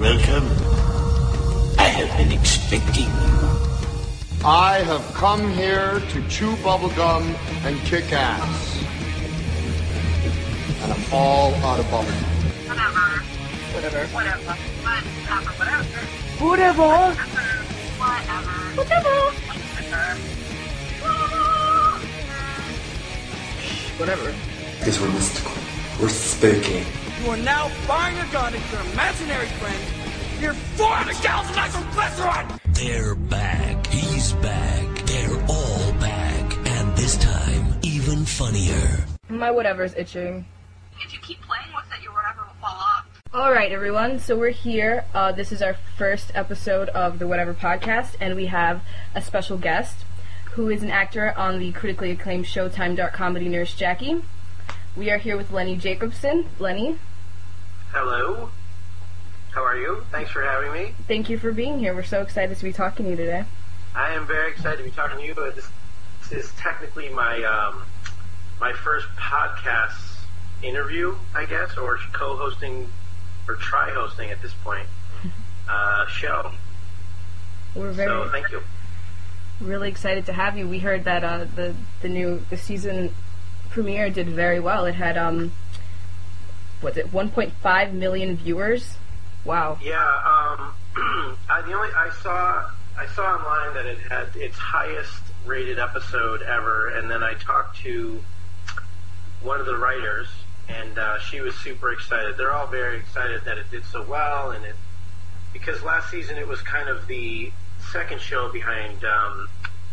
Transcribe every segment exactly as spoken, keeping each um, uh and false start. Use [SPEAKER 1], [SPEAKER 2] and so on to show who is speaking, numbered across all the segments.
[SPEAKER 1] Welcome. I have been expecting you.
[SPEAKER 2] I have come here to chew bubblegum and kick ass. And I'm all out of bubblegum.
[SPEAKER 3] Whatever.
[SPEAKER 4] Whatever.
[SPEAKER 3] Whatever. Whatever. Whatever.
[SPEAKER 4] Whatever.
[SPEAKER 3] Whatever.
[SPEAKER 4] Whatever.
[SPEAKER 3] Whatever.
[SPEAKER 4] Whatever.
[SPEAKER 5] Because we're mystical. We're spooky.
[SPEAKER 6] You are now firing a gun at your imaginary friend. You're four hundred gallons of nitroglycerin!
[SPEAKER 1] They're back. He's back. They're all back. And this time, even funnier.
[SPEAKER 4] My whatever's itching.
[SPEAKER 3] If you keep playing with it, your whatever will fall off.
[SPEAKER 4] Alright, everyone, so we're here. Uh, this is our first episode of the Whatever podcast, and we have a special guest who is an actor on the critically acclaimed Showtime dark comedy Nurse Jackie. We are here with Lenny Jacobson. Lenny.
[SPEAKER 7] Hello. How are you? Thanks for having me.
[SPEAKER 4] Thank you for being here. We're so excited to be talking to you today.
[SPEAKER 7] I am very excited to be talking to you. This, this is technically my um, my first podcast interview, I guess, or co-hosting, or try-hosting at this point, uh, show.
[SPEAKER 4] We're very
[SPEAKER 7] so thank you.
[SPEAKER 4] Really excited to have you. We heard that uh, the the new the season premiere did very well. It had um, what's it, one point five million viewers. Wow.
[SPEAKER 7] Yeah. Um, I, the only I saw I saw online that it had its highest rated episode ever, and then I talked to one of the writers, and uh, she was super excited. They're all very excited that it did so well, and it because last season it was kind of the second show behind um,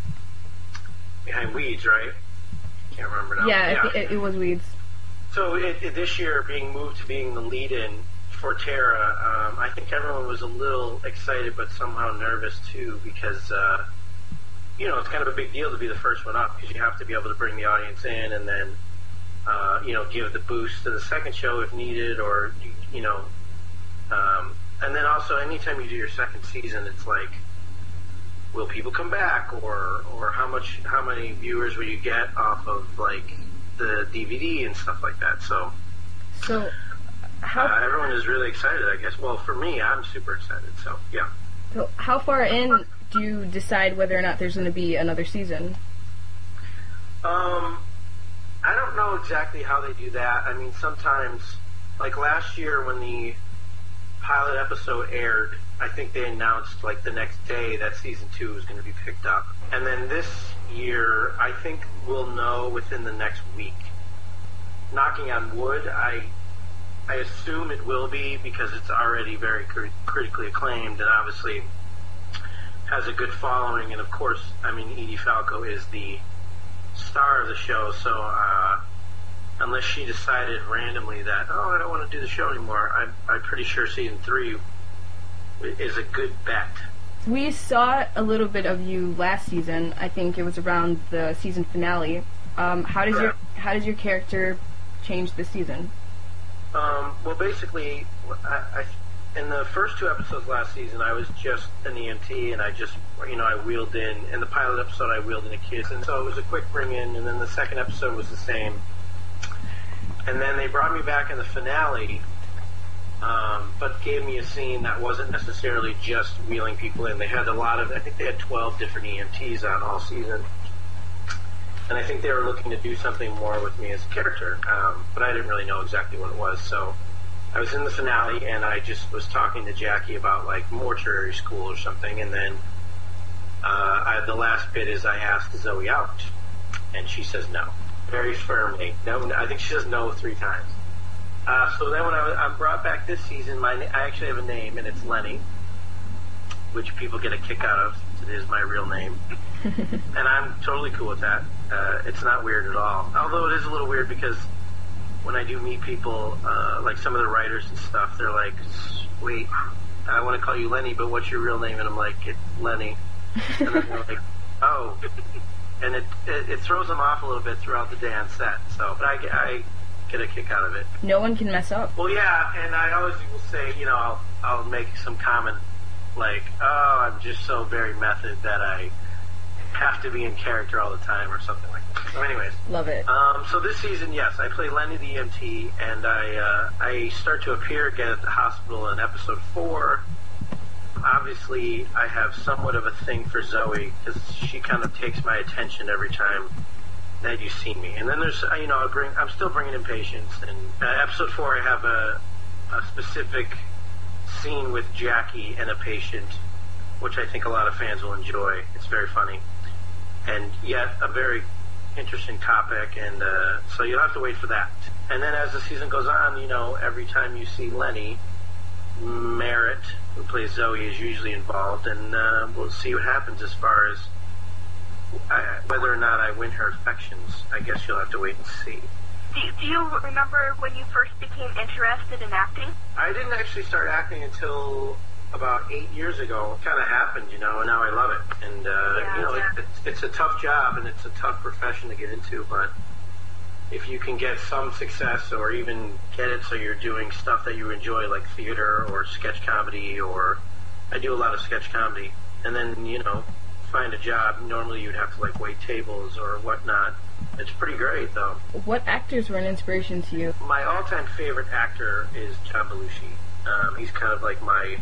[SPEAKER 7] behind Weeds, right? Can't remember now.
[SPEAKER 4] Yeah, yeah. It, it was Weeds.
[SPEAKER 7] So it, it, this year being moved to being the lead-in for Tara, um, I think everyone was a little excited but somehow nervous too because, uh, you know, it's kind of a big deal to be the first one up because you have to be able to bring the audience in and then, uh, you know, give the boost to the second show if needed or, you, you know, um, and then also anytime you do your second season, it's like, will people come back or, or how much, how many viewers will you get off of like the D V D and stuff like that. So,
[SPEAKER 4] so how
[SPEAKER 7] uh, everyone is really excited, I guess. Well, for me, I'm super excited. So, yeah.
[SPEAKER 4] So, how far in do you decide whether or not there's going to be another season?
[SPEAKER 7] Um, I don't know exactly how they do that. I mean, sometimes, like last year when the pilot episode aired, I think they announced like the next day that season two was going to be picked up. And then this year, I think we'll know within the next week. Knocking on wood, I I assume it will be because it's already very crit- critically acclaimed and obviously has a good following. And of course, I mean, Edie Falco is the star of the show, so uh, unless she decided randomly that, oh, I don't want to do the show anymore, I'm, I'm pretty sure season three is a good bet.
[SPEAKER 4] We saw a little bit of you last season. I think it was around the season finale. Um, how does your how does your character change this season?
[SPEAKER 7] Um, well, basically, I, I, in the first two episodes last season, I was just an E M T, and I just, you know, I wheeled in. In the pilot episode, I wheeled in a kid, and so it was a quick bring-in, and then the second episode was the same. And then they brought me back in the finale, um, but gave me a scene that wasn't necessarily just wheeling people in. They had a lot of, I think they had twelve different E M Ts on all season. And I think they were looking to do something more with me as a character, um, but I didn't really know exactly what it was. So I was in the finale, and I just was talking to Jackie about, like, mortuary school or something, and then uh, I, the last bit is I asked Zoe out, and she says no, very firmly. No, I think she says no three times. Uh, so then when I was, I'm brought back this season, my I actually have a name, and it's Lenny, which people get a kick out of. It is my real name. And I'm totally cool with that. Uh, it's not weird at all. Although it is a little weird because when I do meet people, uh, like some of the writers and stuff, they're like, wait, I want to call you Lenny, but what's your real name? And I'm like, it's Lenny. And then they're like, oh. And it, it it throws them off a little bit throughout the day on set. So, but I, I get a kick out of it.
[SPEAKER 4] No one can mess up.
[SPEAKER 7] Well, yeah, and I always will say, you know, I'll, I'll make some comment like, oh, I'm just so very method that I have to be in character all the time or something like that. So anyways.
[SPEAKER 4] Love it.
[SPEAKER 7] Um, so this season, yes, I play Lenny the E M T, and I uh, I start to appear again at the hospital in episode four. Obviously, I have somewhat of a thing for Zoe, because she kind of takes my attention every time that you see me. And then there's, you know, I bring, I'm still bringing in patients. And uh, episode four, I have a, a specific scene with Jackie and a patient, which I think a lot of fans will enjoy. It's very funny. And yet, a very interesting topic, and uh, so you'll have to wait for that. And then as the season goes on, you know, every time you see Lenny, Merritt, who plays Zoe, is usually involved, and uh, we'll see what happens as far as I, whether or not I win her affections. I guess you'll have to wait and see.
[SPEAKER 3] Do you, do you remember when you first became interested in acting?
[SPEAKER 7] I didn't actually start acting until about eight years ago. It kind of happened, you know, and now I love it. And, uh,
[SPEAKER 3] yeah,
[SPEAKER 7] you know,
[SPEAKER 3] yeah.
[SPEAKER 7] it, it's, it's a tough job, and it's a tough profession to get into, but if you can get some success or even get it so you're doing stuff that you enjoy, like theater or sketch comedy, or I do a lot of sketch comedy, and then, you know, find a job. Normally you'd have to, like, wait tables or whatnot. It's pretty great, though.
[SPEAKER 4] What actors were an inspiration to you?
[SPEAKER 7] My all-time favorite actor is John Belushi. Um, he's kind of like my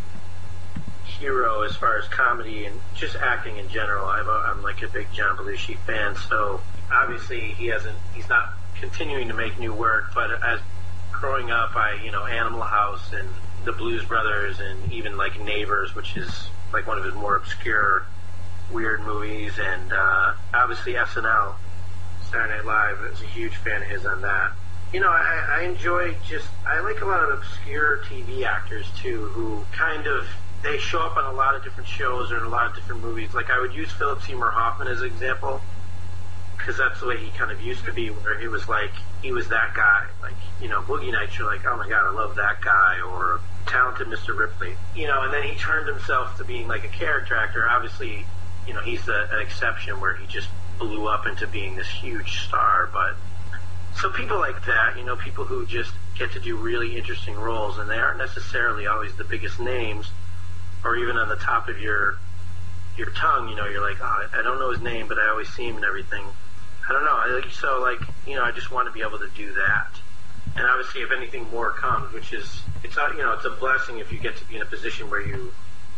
[SPEAKER 7] hero as far as comedy and just acting in general. I'm, a, I'm like a big John Belushi fan, so obviously he hasn't, he's not continuing to make new work, but as growing up, I, you know, Animal House and the Blues Brothers and even like Neighbors, which is like one of his more obscure, weird movies, and uh, obviously S N L, Saturday Night Live. I was a huge fan of his on that. You know, I, I enjoy just, I like a lot of obscure T V actors too, who kind of, they show up on a lot of different shows or in a lot of different movies. Like I would use Philip Seymour Hoffman as an example, because that's the way he kind of used to be, where he was like, he was that guy. Like, you know, Boogie Nights, you're like, oh my God, I love that guy, or Talented Mister Ripley. You know, and then he turned himself to being like a character actor. Obviously, you know, he's the, an exception where he just blew up into being this huge star. But so people like that, you know, people who just get to do really interesting roles, and they aren't necessarily always the biggest names, or even on the top of your your tongue, you know, you're like, oh, I don't know his name, but I always see him and everything. I don't know. I, so, like, you know, I just want to be able to do that. And obviously, if anything more comes, which is, it's a, you know, it's a blessing if you get to be in a position where you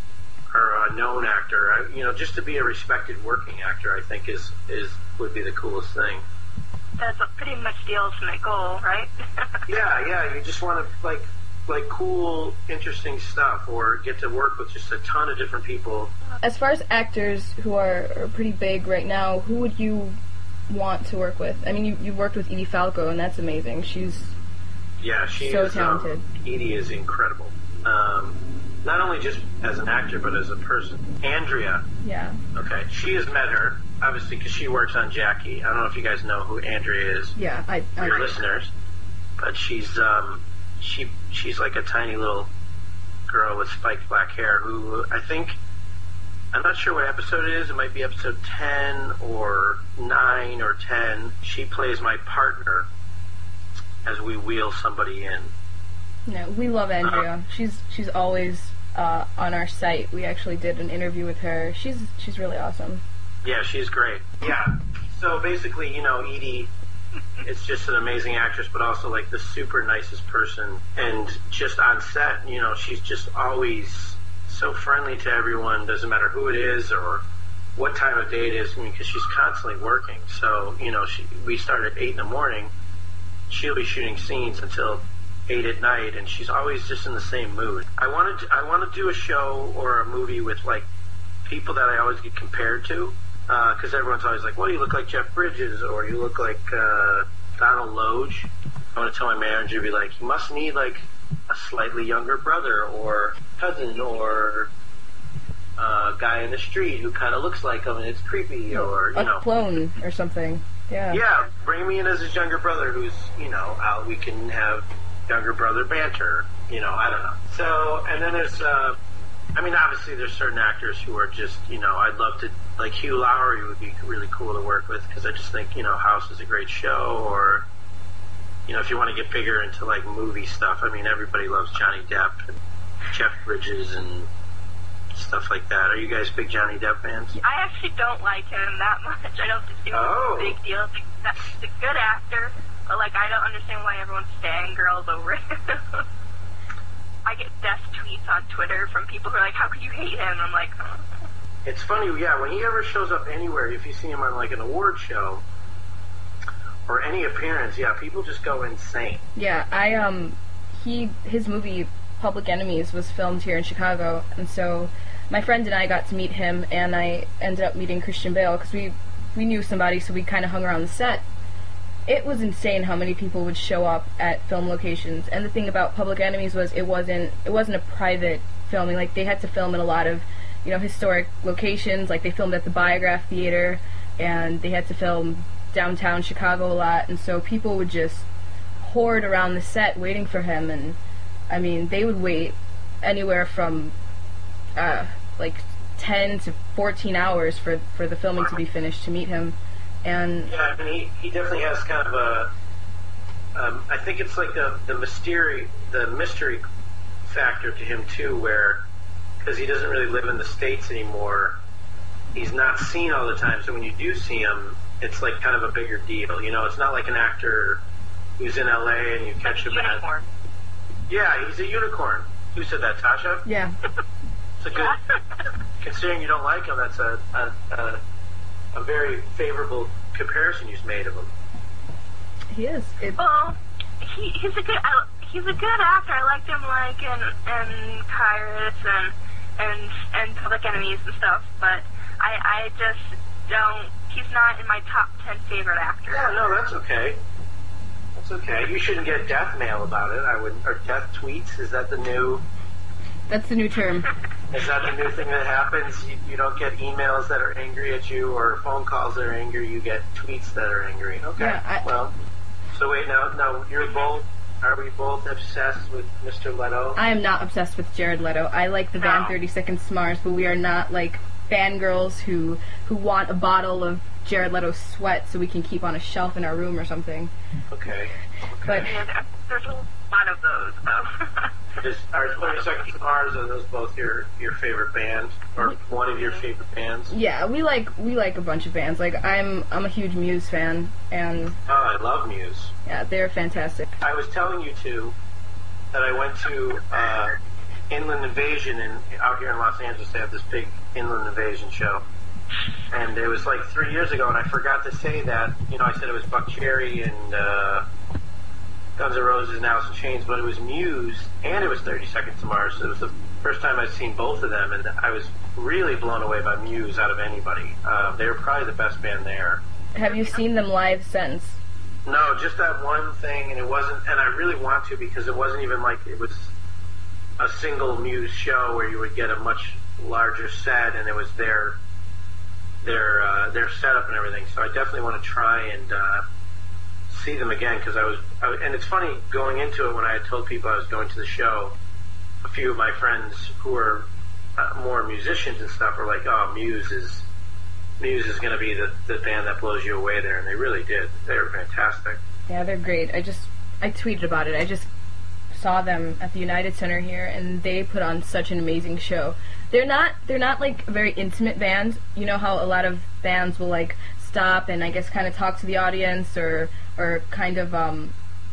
[SPEAKER 7] are a known actor. I, you know, just to be a respected working actor, I think is is would be the coolest thing.
[SPEAKER 3] That's a pretty much the ultimate goal, right?
[SPEAKER 7] yeah, yeah. You just want to like like cool, interesting stuff, or get to work with just a ton of different people.
[SPEAKER 4] As far as actors who are, are pretty big right now, who would you want to work with? I mean, you you worked with Edie Falco, and that's amazing. She's
[SPEAKER 7] yeah, she
[SPEAKER 4] so
[SPEAKER 7] is,
[SPEAKER 4] talented.
[SPEAKER 7] Um, Edie is incredible. Um, not only just as an actor, but as a person. Andrea.
[SPEAKER 4] Yeah.
[SPEAKER 7] Okay, she has met her, obviously, because she works on Jackie. I don't know if you guys know who Andrea is.
[SPEAKER 4] Yeah, I. I
[SPEAKER 7] your listeners, but she's um, she she's like a tiny little girl with spiked black hair who I think. I'm not sure what episode it is. It might be episode ten or nine or ten. She plays my partner as we wheel somebody in.
[SPEAKER 4] No, we love Andrea. Uh, she's she's always uh, on our site. We actually did an interview with her. She's she's really awesome.
[SPEAKER 7] Yeah, she's great. Yeah. So basically, you know, Edie is just an amazing actress, but also like the super nicest person. And just on set, you know, she's just always so friendly to everyone. Doesn't matter who it is or what time of day it is. I mean, because she's constantly working. So, you know, she, we start at eight in the morning. She'll be shooting scenes until eight at night, and she's always just in the same mood. I wanted to, I want to do a show or a movie with like people that I always get compared to, because uh, everyone's always like, well, you look like Jeff Bridges, or you look like uh, Donald Loge. I want to tell my manager, be like, you must need like a slightly younger brother or cousin or a uh, guy in the street who kind of looks like him and it's creepy, or you
[SPEAKER 4] a
[SPEAKER 7] know,
[SPEAKER 4] clone or something. Yeah.
[SPEAKER 7] Yeah, bring me in as his younger brother, who's you know, uh, we can have younger brother banter. You know, I don't know. So, and then there's, uh, I mean, obviously there's certain actors who are just, you know, I'd love to, like Hugh Laurie would be really cool to work with, because I just think, you know, House is a great show, or, you know, if you want to get bigger into, like, movie stuff, I mean, everybody loves Johnny Depp and Jeff Bridges and stuff like that. Are you guys big Johnny Depp fans?
[SPEAKER 3] I actually don't like him that much. I don't think it's
[SPEAKER 7] Oh.
[SPEAKER 3] a big deal. He's a good actor, but like I don't understand why everyone's fangirls over him. I get death tweets on Twitter from people who are like, "How could you hate him?" And I'm like, oh.
[SPEAKER 7] It's funny, yeah, when he ever shows up anywhere, if you see him on like an award show or any appearance, yeah, people just go insane.
[SPEAKER 4] Yeah, I um, he his movie Public Enemies was filmed here in Chicago, and so my friend and I got to meet him, and I ended up meeting Christian Bale because we we knew somebody, so we kind of hung around the set. It was insane how many people would show up at film locations, and the thing about Public Enemies was it wasn't it wasn't a private filming. Like they had to film in a lot of, you know, historic locations. Like they filmed at the Biograph Theater, and they had to film downtown Chicago a lot, and so people would just horde around the set waiting for him. And I mean, they would wait anywhere from uh, like ten to fourteen hours for for the filming to be finished to meet him. And
[SPEAKER 7] yeah, I mean, he, he definitely has kind of a. Um, I think it's like the the mystery the mystery factor to him too, where because he doesn't really live in the States anymore, he's not seen all the time. So when you do see him, it's like kind of a bigger deal. You know, it's not like an actor who's in L A and you catch him at. Yeah, he's a unicorn. Who said that, Tasha?
[SPEAKER 4] yeah,
[SPEAKER 7] It's a good. Considering you don't like him, that's a a, a a very favorable comparison you've made of him.
[SPEAKER 4] he is. It,
[SPEAKER 3] Well, he, he's a good I, he's a good actor. I liked him like in in Kairos and and and Public Enemies and stuff. But I I just don't. He's not in my top ten favorite actors.
[SPEAKER 7] Yeah, no, that's okay. That's okay. You shouldn't get death mail about it. I would, or death tweets. Is that the new?
[SPEAKER 4] that's the new term.
[SPEAKER 7] Is that the new thing that happens? You, you don't get emails that are angry at you or phone calls that are angry. You get tweets that are angry. Okay.
[SPEAKER 4] Yeah, I-
[SPEAKER 7] well, so wait, now, now you're both. Are we both obsessed with Mister Leto?
[SPEAKER 4] I am not obsessed with Jared Leto. I like the band
[SPEAKER 3] No.
[SPEAKER 4] thirty Second Smars, but we are not like fangirls who who want a bottle of Jared Leto sweat so we can keep on a shelf in our room or something.
[SPEAKER 7] Okay.
[SPEAKER 4] But
[SPEAKER 3] Yeah, there- there's a lot of those though.
[SPEAKER 7] Is, are thirty Seconds to Mars, are those both your, your favorite band? Or one of your favorite bands?
[SPEAKER 4] yeah, we like we like a bunch of bands. Like I'm I'm a huge Muse fan, and
[SPEAKER 7] Oh, I love Muse.
[SPEAKER 4] yeah, they're fantastic.
[SPEAKER 7] I was telling you two that I went to uh, Inland Invasion in, out here in Los Angeles. They have this big Inland Invasion show. And it was like three years ago, and I forgot to say that. You know, I said it was Buck Cherry and uh, Guns N' Roses and Alice in Chains, but it was Muse and it was thirty Seconds to Mars. It was the first time I'd seen both of them, and I was really blown away by Muse out of anybody. Uh, they were probably the best band there.
[SPEAKER 4] Have you seen them live since?
[SPEAKER 7] No, just that one thing, and it wasn't, and I really want to because it wasn't even like it was a single Muse show where you would get a much larger set, and it was their their uh, their setup and everything. So I definitely want to try and uh, see them again because I was, I, and it's funny going into it when I had told people I was going to the show. A few of my friends who are uh, more musicians and stuff were like, "Oh, Muse is." Muse is going to be the, the band that blows you away there, and they really did. They were fantastic.
[SPEAKER 4] Yeah, they're great. I just I tweeted about it. I just saw them at the United Center here, and they put on such an amazing show. They're not they're not like a very intimate band. You know how a lot of bands will like stop and I guess kind of talk to the audience or or kind of um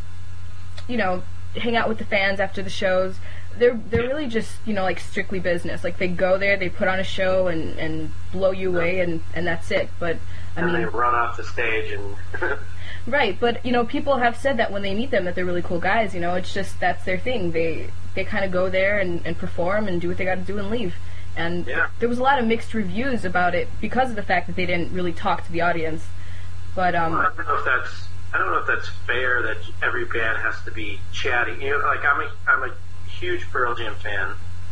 [SPEAKER 4] you know hang out with the fans after the shows. They're they're really just, you know, like strictly business. Like they go there, they put on a show and, and blow you away, and, and that's it. But I
[SPEAKER 7] and
[SPEAKER 4] mean,
[SPEAKER 7] they run off the stage and
[SPEAKER 4] right? But you know, people have said that when they meet them that they're really cool guys. You know, it's just that's their thing. They they kind of go there and, and perform and do what they got to do and leave. And
[SPEAKER 7] Yeah.
[SPEAKER 4] there was a lot of mixed reviews about it because of the fact that they didn't really talk to the audience. But um,
[SPEAKER 7] I don't know if that's I don't know if that's fair that every band has to be chatty. You know, like I'm a I'm a huge Pearl Jam fan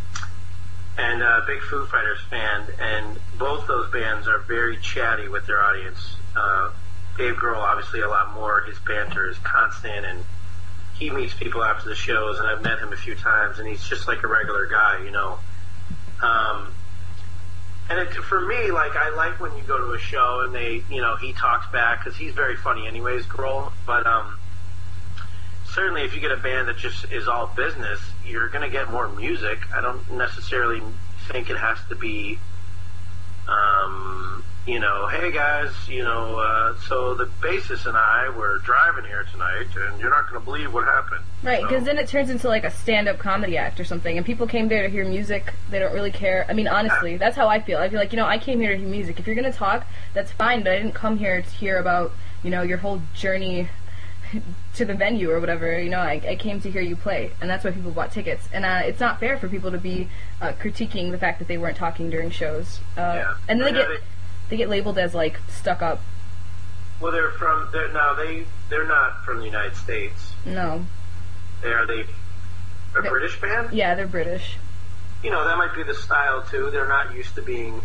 [SPEAKER 7] and a big Foo Fighters fan, and both those bands are very chatty with their audience. Uh, Dave Grohl, obviously, a lot more. His banter is constant, and he meets people after the shows, and I've met him a few times, and he's just like a regular guy, you know. Um, and it, for me, like, I like when you go to a show and they, you know, he talks back, because he's very funny anyways, Grohl, but, um, certainly if you get a band that just is all business, you're going to get more music. I don't necessarily think it has to be, um, you know, hey guys, you know, uh, so the bassist and I were driving here tonight, and you're not going to believe what happened.
[SPEAKER 4] Right, because
[SPEAKER 7] so,
[SPEAKER 4] then it turns into like a stand-up comedy act or something, and people came there to hear music. They don't really care. I mean, honestly, that's how I feel. I feel like, you know, I came here to hear music. If you're going to talk, that's fine, but I didn't come here to hear about, you know, your whole journey to the venue or whatever. You know, I, I came to hear you play, and that's why people bought tickets. And uh, it's not fair for people to be uh, critiquing the fact that they weren't talking during shows. Uh,
[SPEAKER 7] yeah.
[SPEAKER 4] And then they
[SPEAKER 7] yeah,
[SPEAKER 4] get...
[SPEAKER 7] They,
[SPEAKER 4] They get labeled as, like, stuck up.
[SPEAKER 7] Well, they're from, they're, no, they, they're not from the United States.
[SPEAKER 4] No.
[SPEAKER 7] They Are they a
[SPEAKER 4] they're,
[SPEAKER 7] British band?
[SPEAKER 4] Yeah, they're British.
[SPEAKER 7] You know, that might be the style, too. They're not used to being,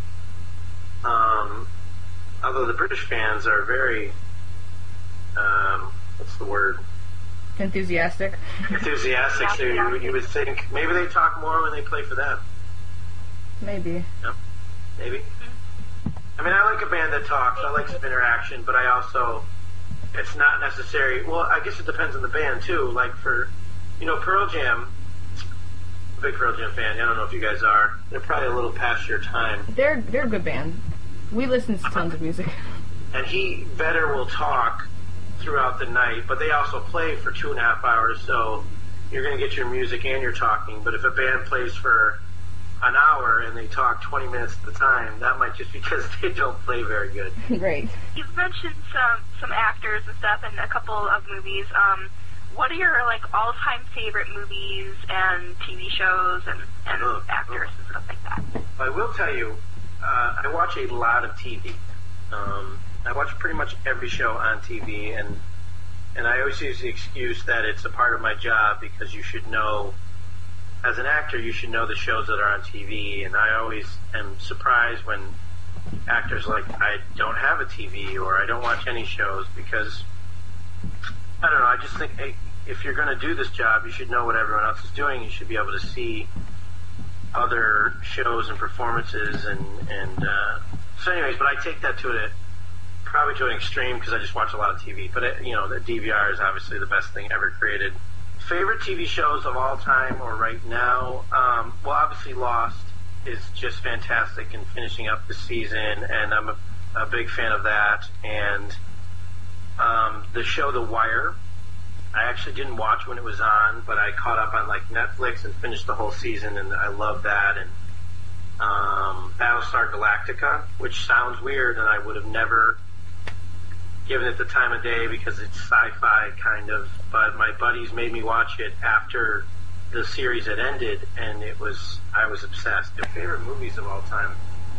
[SPEAKER 7] um, although the British fans are very, um, what's the word?
[SPEAKER 4] Enthusiastic.
[SPEAKER 7] Enthusiastic, so you, you would think, maybe they talk more when they play for them.
[SPEAKER 4] Maybe.
[SPEAKER 7] Yep. Maybe. I mean, I like a band that talks. I like some interaction, but I also, it's not necessary. Well, I guess it depends on the band, too. Like for, you know, Pearl Jam, I'm a big Pearl Jam fan. I don't know if you guys are. They're probably a little past your time.
[SPEAKER 4] They're they're a good band. We listen to tons of music.
[SPEAKER 7] And he, Vedder, will talk throughout the night, but they also play for two and a half hours, so you're going to get your music and your talking. But if a band plays for an hour and they talk twenty minutes at a time, that might just be because they don't play very good.
[SPEAKER 4] Right.
[SPEAKER 3] You've mentioned some some actors and stuff in a couple of movies. Um, what are your like all-time favorite movies and T V shows and, and
[SPEAKER 7] Ugh,
[SPEAKER 3] actors
[SPEAKER 7] ugh.
[SPEAKER 3] and stuff like that?
[SPEAKER 7] I will tell you, uh, I watch a lot of T V. Um, I watch pretty much every show on T V, and and I always use the excuse that it's a part of my job because you should know. As an actor, you should know the shows that are on T V, and I always am surprised when actors are like, I don't have a T V or I don't watch any shows because, I don't know, I just think hey, if you're going to do this job, you should know what everyone else is doing. You should be able to see other shows and performances, and, and uh, so anyways, but I take that to it probably to an extreme because I just watch a lot of T V, but it, you know, the D V R is obviously the best thing ever created. Favorite T V shows of all time or right now? Um, well, obviously Lost is just fantastic in finishing up the season, and I'm a, a big fan of that. And um, the show The Wire, I actually didn't watch when it was on, but I caught up on like Netflix and finished the whole season, and I love that. And um, Battlestar Galactica, which sounds weird, and I would have never given it the time of day because it's sci-fi kind of, but my buddies made me watch it after the series had ended, and it was, I was obsessed. Their favorite movies of all time.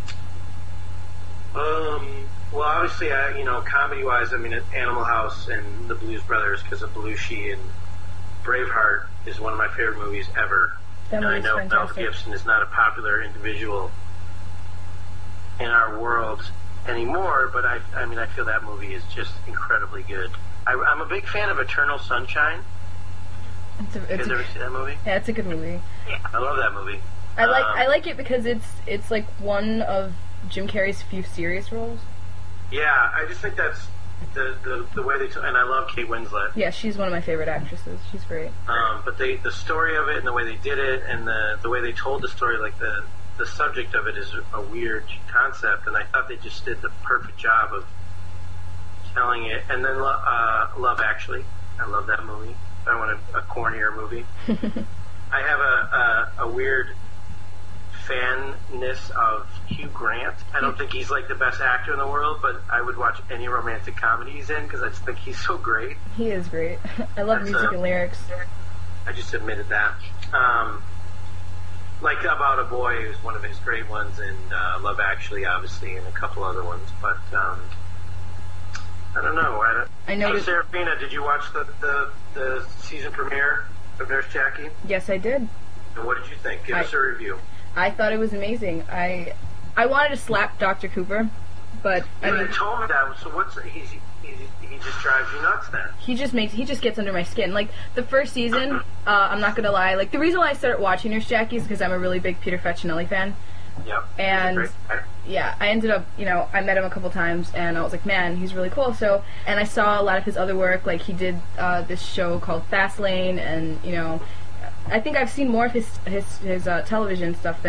[SPEAKER 7] Um, well, obviously, I, you know, comedy-wise, I mean, Animal House and The Blues Brothers because of Belushi, and Braveheart is one of my favorite movies ever.
[SPEAKER 4] That
[SPEAKER 7] and I
[SPEAKER 4] movie's
[SPEAKER 7] know
[SPEAKER 4] fantastic.
[SPEAKER 7] Mel Gibson is not a popular individual in our world anymore, but I, I mean, I feel that movie is just incredibly good. I, I'm a big fan of Eternal Sunshine.
[SPEAKER 4] It's a,
[SPEAKER 7] You
[SPEAKER 4] it's
[SPEAKER 7] guys
[SPEAKER 4] a,
[SPEAKER 7] ever see that movie?
[SPEAKER 4] yeah, it's a good movie.
[SPEAKER 7] I love that movie.
[SPEAKER 4] I like
[SPEAKER 7] Um,
[SPEAKER 4] I like it because it's it's like one of Jim Carrey's few serious roles.
[SPEAKER 7] Yeah, I just think that's the the, the way they t- and I love Kate Winslet.
[SPEAKER 4] Yeah, she's one of my favorite actresses. She's great.
[SPEAKER 7] Um, but they the story of it and the way they did it and the the way they told the story, like the the subject of it is a weird concept, and I thought they just did the perfect job of telling it. And then uh, Love Actually, I love that movie. I want a, a cornier movie. I have a, a a weird fanness of Hugh Grant. I don't think he's like the best actor in the world, but I would watch any romantic comedy he's in because I just think he's so great.
[SPEAKER 4] He is great. I love
[SPEAKER 7] That's,
[SPEAKER 4] music
[SPEAKER 7] uh,
[SPEAKER 4] and lyrics.
[SPEAKER 7] I just admitted that. Um, like About a Boy is one of his great ones, and uh, Love Actually, obviously, and a couple other ones. But um, I don't know. I, don't,
[SPEAKER 4] I know
[SPEAKER 7] Hey,
[SPEAKER 4] that-
[SPEAKER 7] Serafina, did you watch the, the the season premiere of Nurse Jackie?
[SPEAKER 4] Yes, I did.
[SPEAKER 7] And what did you think? Give
[SPEAKER 4] I-
[SPEAKER 7] us a review.
[SPEAKER 4] I thought it was amazing. I I wanted to slap Doctor Cooper, but I
[SPEAKER 7] You
[SPEAKER 4] mean,
[SPEAKER 7] had told me that. So what's he's, he's he just drives you nuts then?
[SPEAKER 4] he just makes he just gets under my skin. Like the first season, uh, I'm not gonna lie. Like the reason why I started watching Nurse Jackie is because I'm a really big Peter Facinelli fan.
[SPEAKER 7] Yep.
[SPEAKER 4] And-
[SPEAKER 7] He's a great guy.
[SPEAKER 4] Yeah, I ended up, you know, I met him a couple times, and I was like, man, he's really cool. So, and I saw a lot of his other work. Like he did uh, this show called Fastlane, and you know, I think I've seen more of his his his uh, television stuff than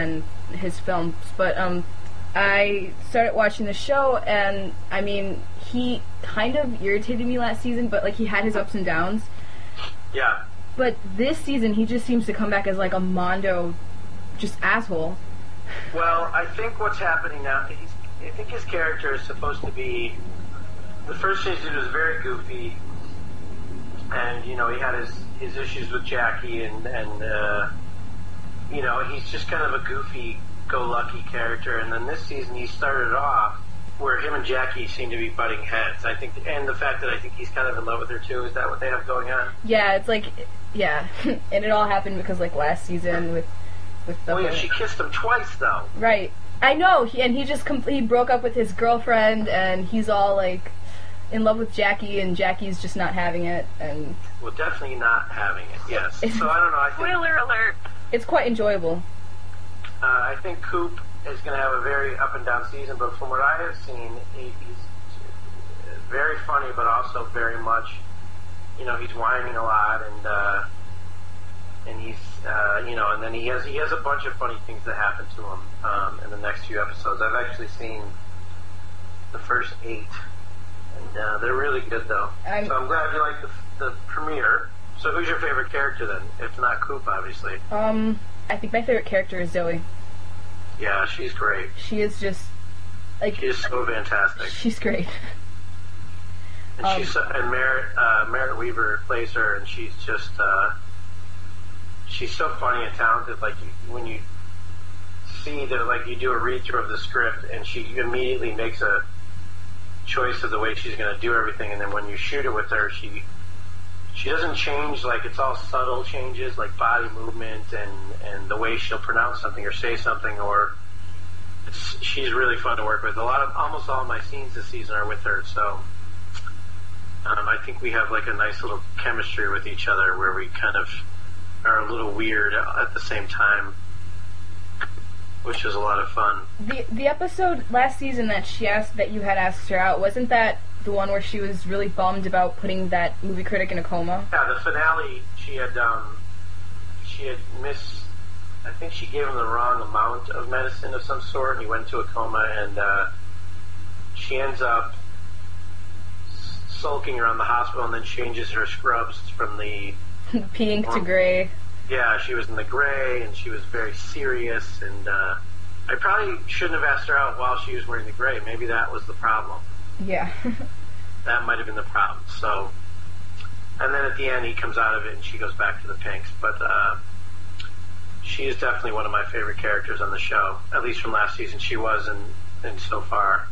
[SPEAKER 4] his films, but um, I started watching the show, and I mean, he kind of irritated me last season, but like he had his ups and downs.
[SPEAKER 7] Yeah.
[SPEAKER 4] But this season, he just seems to come back as like a mondo, just asshole.
[SPEAKER 7] Well, I think what's happening now, he's, I think his character is supposed to be. The first season was very goofy, and you know he had his, his issues with Jackie, and and uh, you know he's just kind of a goofy-go-lucky character. And then this season he started off where him and Jackie seem to be butting heads. I think, and the fact that I think he's kind of in love with her too. Is that what they have going on?
[SPEAKER 4] Yeah, it's like, yeah, and it all happened because like last season with with the.
[SPEAKER 7] Oh yeah, she kissed him twice though.
[SPEAKER 4] Right, I know. He and he just com- he broke up with his girlfriend, and he's all like in love with Jackie, and Jackie's just not having it, and
[SPEAKER 7] well, definitely not having it. Yes. So I don't know. I think,
[SPEAKER 3] Spoiler alert.
[SPEAKER 4] It's quite enjoyable.
[SPEAKER 7] Uh, I think Coop is going to have a very up and down season, but from what I have seen, he, he's very funny, but also very much, you know, he's whining a lot, and uh, and he's, uh, you know, and then he has he has a bunch of funny things that happen to him um, in the next few episodes. I've actually seen the first eight. And uh, they're really good, though. I'm, so I'm glad you like the, the premiere. So who's your favorite character, then? If not Coop, obviously.
[SPEAKER 4] Um, I think my favorite character is Zoe.
[SPEAKER 7] Yeah, she's great.
[SPEAKER 4] She is just, like...
[SPEAKER 7] She is so fantastic.
[SPEAKER 4] She's great.
[SPEAKER 7] And
[SPEAKER 4] um,
[SPEAKER 7] she's so, and Merritt, uh, Merritt Weaver plays her, and she's just, uh... she's so funny and talented. Like, you, when you see that, like, you do a read-through of the script, and she immediately makes a choice of the way she's going to do everything, and then when you shoot it with her, she she doesn't change. Like, it's all subtle changes, like body movement and and the way she'll pronounce something or say something, or it's, she's really fun to work with. A lot of almost all of my scenes this season are with her, so um, I think we have like a nice little chemistry with each other where we kind of are a little weird at the same time, which is a lot of fun.
[SPEAKER 4] The the episode last season that she asked that you had asked her out, wasn't that the one where she was really bummed about putting that movie critic in a coma?
[SPEAKER 7] Yeah, the finale, she had um she had missed. I think she gave him the wrong amount of medicine of some sort, and he went into a coma, and uh, she ends up sulking around the hospital, and then changes her scrubs from the
[SPEAKER 4] pink to gray.
[SPEAKER 7] Yeah, she was in the gray, and she was very serious, and uh, I probably shouldn't have asked her out while she was wearing the gray. Maybe that was the problem.
[SPEAKER 4] Yeah.
[SPEAKER 7] That might have been the problem. So, and then at the end, he comes out of it, and she goes back to the pinks. But uh, she is definitely one of my favorite characters on the show, at least from last season. She was, and, and so far,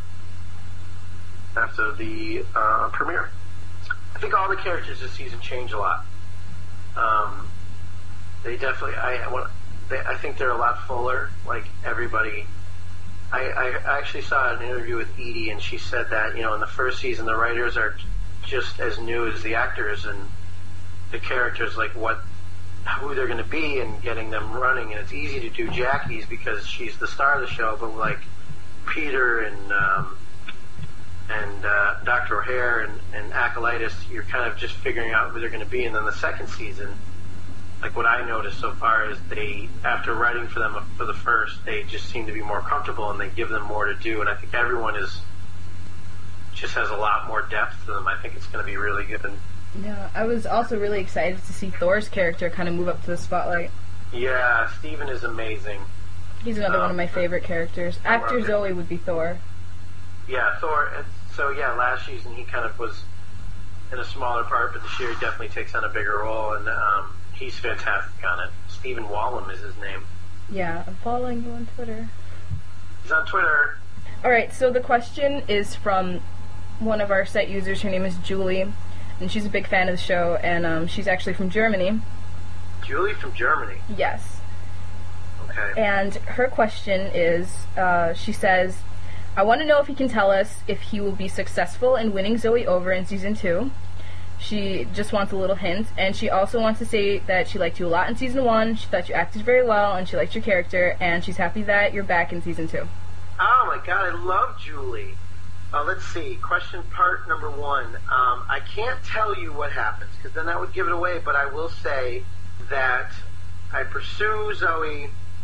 [SPEAKER 7] after the uh, premiere. I think all the characters this season change a lot. Um... They definitely, I want, they, I think they're a lot fuller, like everybody. I, I actually saw an interview with Edie, and she said that, you know, in the first season, the writers are just as new as the actors, and the characters, like what, who they're going to be, and getting them running. And it's easy to do Jackie's because she's the star of the show, but like Peter and um, and uh, Doctor O'Hare and, and Acolytus, you're kind of just figuring out who they're going to be. And then the second season, like what I noticed so far is they, after writing for them for the first, they just seem to be more comfortable and they give them more to do. And I think everyone is just has a lot more depth to them. I think it's going to be really good.
[SPEAKER 4] Yeah, I was also really excited to see Thor's character kind of move up to the spotlight.
[SPEAKER 7] Yeah, Steven is amazing.
[SPEAKER 4] He's another um, one of my favorite characters. After Zoe would be Thor.
[SPEAKER 7] Yeah, Thor. So yeah, last season he kind of was in a smaller part, but this year he definitely takes on a bigger role, and um, he's fantastic on it. Stephen Wallum is his name.
[SPEAKER 4] Yeah, I'm following you on Twitter.
[SPEAKER 7] He's on Twitter.
[SPEAKER 4] Alright, so the question is from one of our set users. Her name is Julie, and she's a big fan of the show, and um, she's actually from Germany.
[SPEAKER 7] Julie from Germany?
[SPEAKER 4] Yes.
[SPEAKER 7] Okay.
[SPEAKER 4] And her question is, uh, she says, I want to know if he can tell us if he will be successful in winning Zoe over in season two. She just wants a little hint, and she also wants to say that she liked you a lot in season one, she thought you acted very well, and she liked your character, and she's happy that you're back in season two.
[SPEAKER 7] Oh my god, I love Julie. Uh, let's see, question part number one. Um, I can't tell you what happens, because then that would give it away, but I will say that I pursue Zoe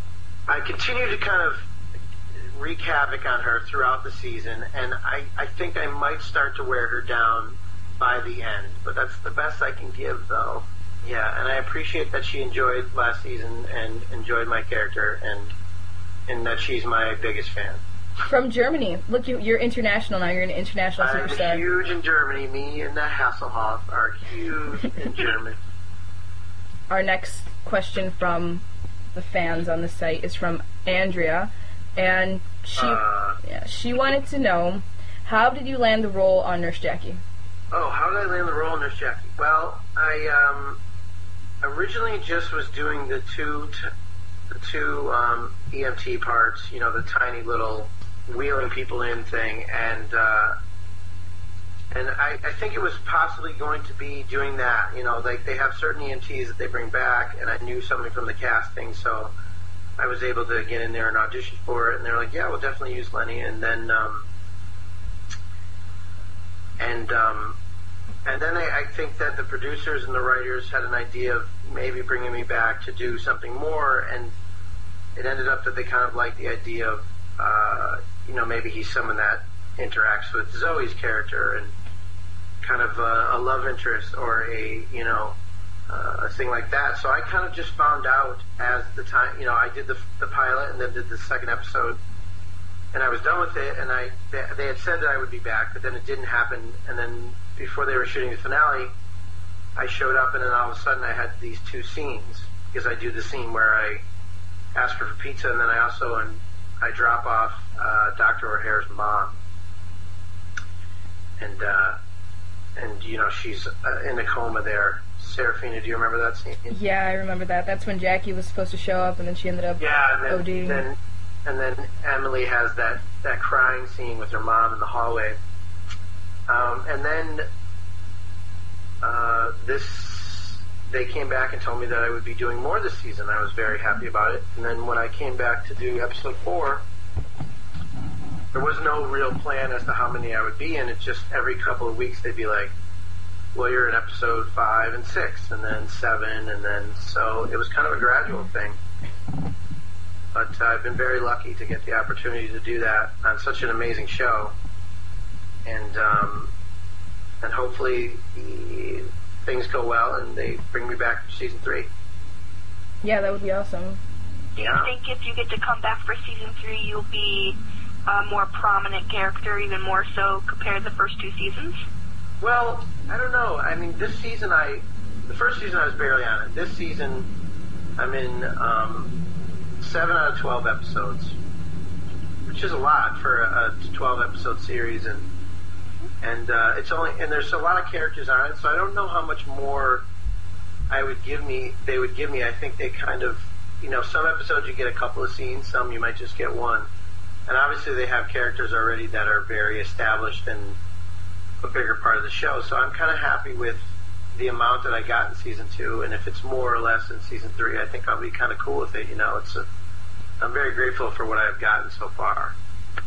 [SPEAKER 7] I continue to kind of wreak havoc on her throughout the season, and I, I think I might start to wear her down by the end, but that's the best I can give, though. Yeah, and I appreciate that she enjoyed last season and enjoyed my character, and and that she's my biggest fan.
[SPEAKER 4] From Germany. Look, you, you're international now. You're an international
[SPEAKER 7] I'm
[SPEAKER 4] superstar.
[SPEAKER 7] huge in Germany. Me and the Hasselhoff are huge in Germany.
[SPEAKER 4] Our next question from the fans on the site is from Andrea, and she
[SPEAKER 7] Uh,
[SPEAKER 4] yeah, she wanted to know, how did you land the role on Nurse Jackie?
[SPEAKER 7] Oh, how did I land the role in Nurse Jackie? Well, I um, originally just was doing the two, t- the two um, E M T parts, you know, the tiny little wheeling people in thing, and uh, and I, I think it was possibly going to be doing that. You know, like they have certain E M Ts that they bring back, and I knew something from the casting, so I was able to get in there and audition for it. And they're like, "Yeah, we'll definitely use Lenny." And then, um, and um, and then I, I think that the producers and the writers had an idea of maybe bringing me back to do something more, and it ended up that they kind of liked the idea of, uh, you know, maybe he's someone that interacts with Zoe's character and kind of a, a love interest or a, you know, uh, a thing like that. So I kind of just found out as the time, you know, I did the, the pilot and then did the second episode, and I was done with it, and I they, they had said that I would be back, but then it didn't happen, and then before they were shooting the finale, I showed up, and then all of a sudden I had these two scenes, because I do the scene where I ask her for pizza, and then I also and I drop off uh, Doctor O'Hare's mom, and uh, and you know she's uh, in a coma there. Serafina, do you remember that scene?
[SPEAKER 4] Yeah, I remember that. That's when Jackie was supposed to show up, and then she ended up
[SPEAKER 7] yeah, and then,
[SPEAKER 4] ODing.
[SPEAKER 7] then and then Emily has that that crying scene with her mom in the hallway, um, and then uh, this. They came back and told me that I would be doing more this season. I was very happy about it. And then when I came back to do episode four, there was no real plan as to how many I would be in. It's just every couple of weeks they'd be like, well, you're in episode five and six, and then seven, and then so it was kind of a gradual thing. But uh, I've been very lucky to get the opportunity to do that on such an amazing show. And, um, and hopefully the things go well and they bring me back for season three.
[SPEAKER 4] Yeah, that would be awesome.
[SPEAKER 3] Do you
[SPEAKER 7] Yeah.
[SPEAKER 3] think if you get to come back for season three, you'll be a more prominent character, even more so compared to the first two seasons?
[SPEAKER 7] Well, I don't know. I mean, this season I, the first season I was barely on it. This season I'm in um, seven out of twelve episodes, which is a lot for a, a twelve episode series, and and uh, it's only and there's a lot of characters on it, so I don't know how much more I would give me. They would give me. I think they kind of, you know, some episodes you get a couple of scenes, some you might just get one, and obviously they have characters already that are very established and a bigger part of the show. So I'm kind of happy with the amount that I got in season two, and if it's more or less in season three, I think I'll be kind of cool with it. You know, it's a, I'm very grateful for what I've gotten so far.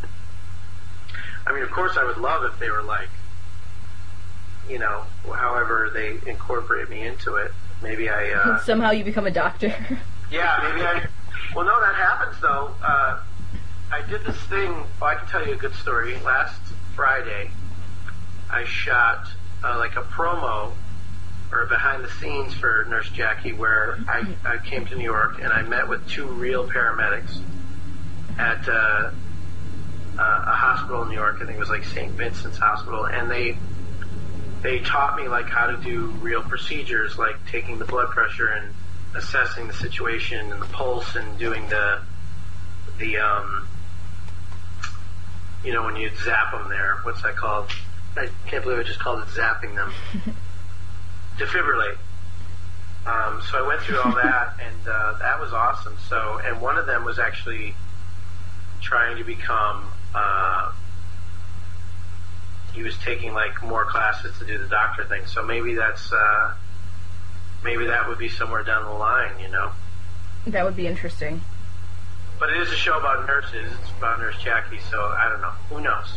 [SPEAKER 7] I mean, of course, I would love if they were like, you know, however they incorporate me into it. Maybe I... Uh,
[SPEAKER 4] Somehow you become a doctor.
[SPEAKER 7] yeah, maybe I... Well, no, that happens, though. Uh, I did this thing... Oh, I can tell you a good story. Last Friday, I shot uh, like a promo or behind the scenes for Nurse Jackie where I, I came to New York and I met with two real paramedics at... Uh, Uh, a hospital in New York. I think it was like Saint Vincent's Hospital, and they they taught me like how to do real procedures, like taking the blood pressure and assessing the situation and the pulse and doing the the um you know when you zap them there. What's that called? I can't believe I just called it zapping them. Defibrillate. Um, so I went through all that, and uh, that was awesome. So, and one of them was actually trying to become. Uh, he was taking like more classes to do the doctor thing, so maybe that's uh, maybe that would be somewhere down the line, you know.
[SPEAKER 4] That would be interesting.
[SPEAKER 7] But it is a show about nurses. It's about Nurse Jackie, so I don't know. Who knows?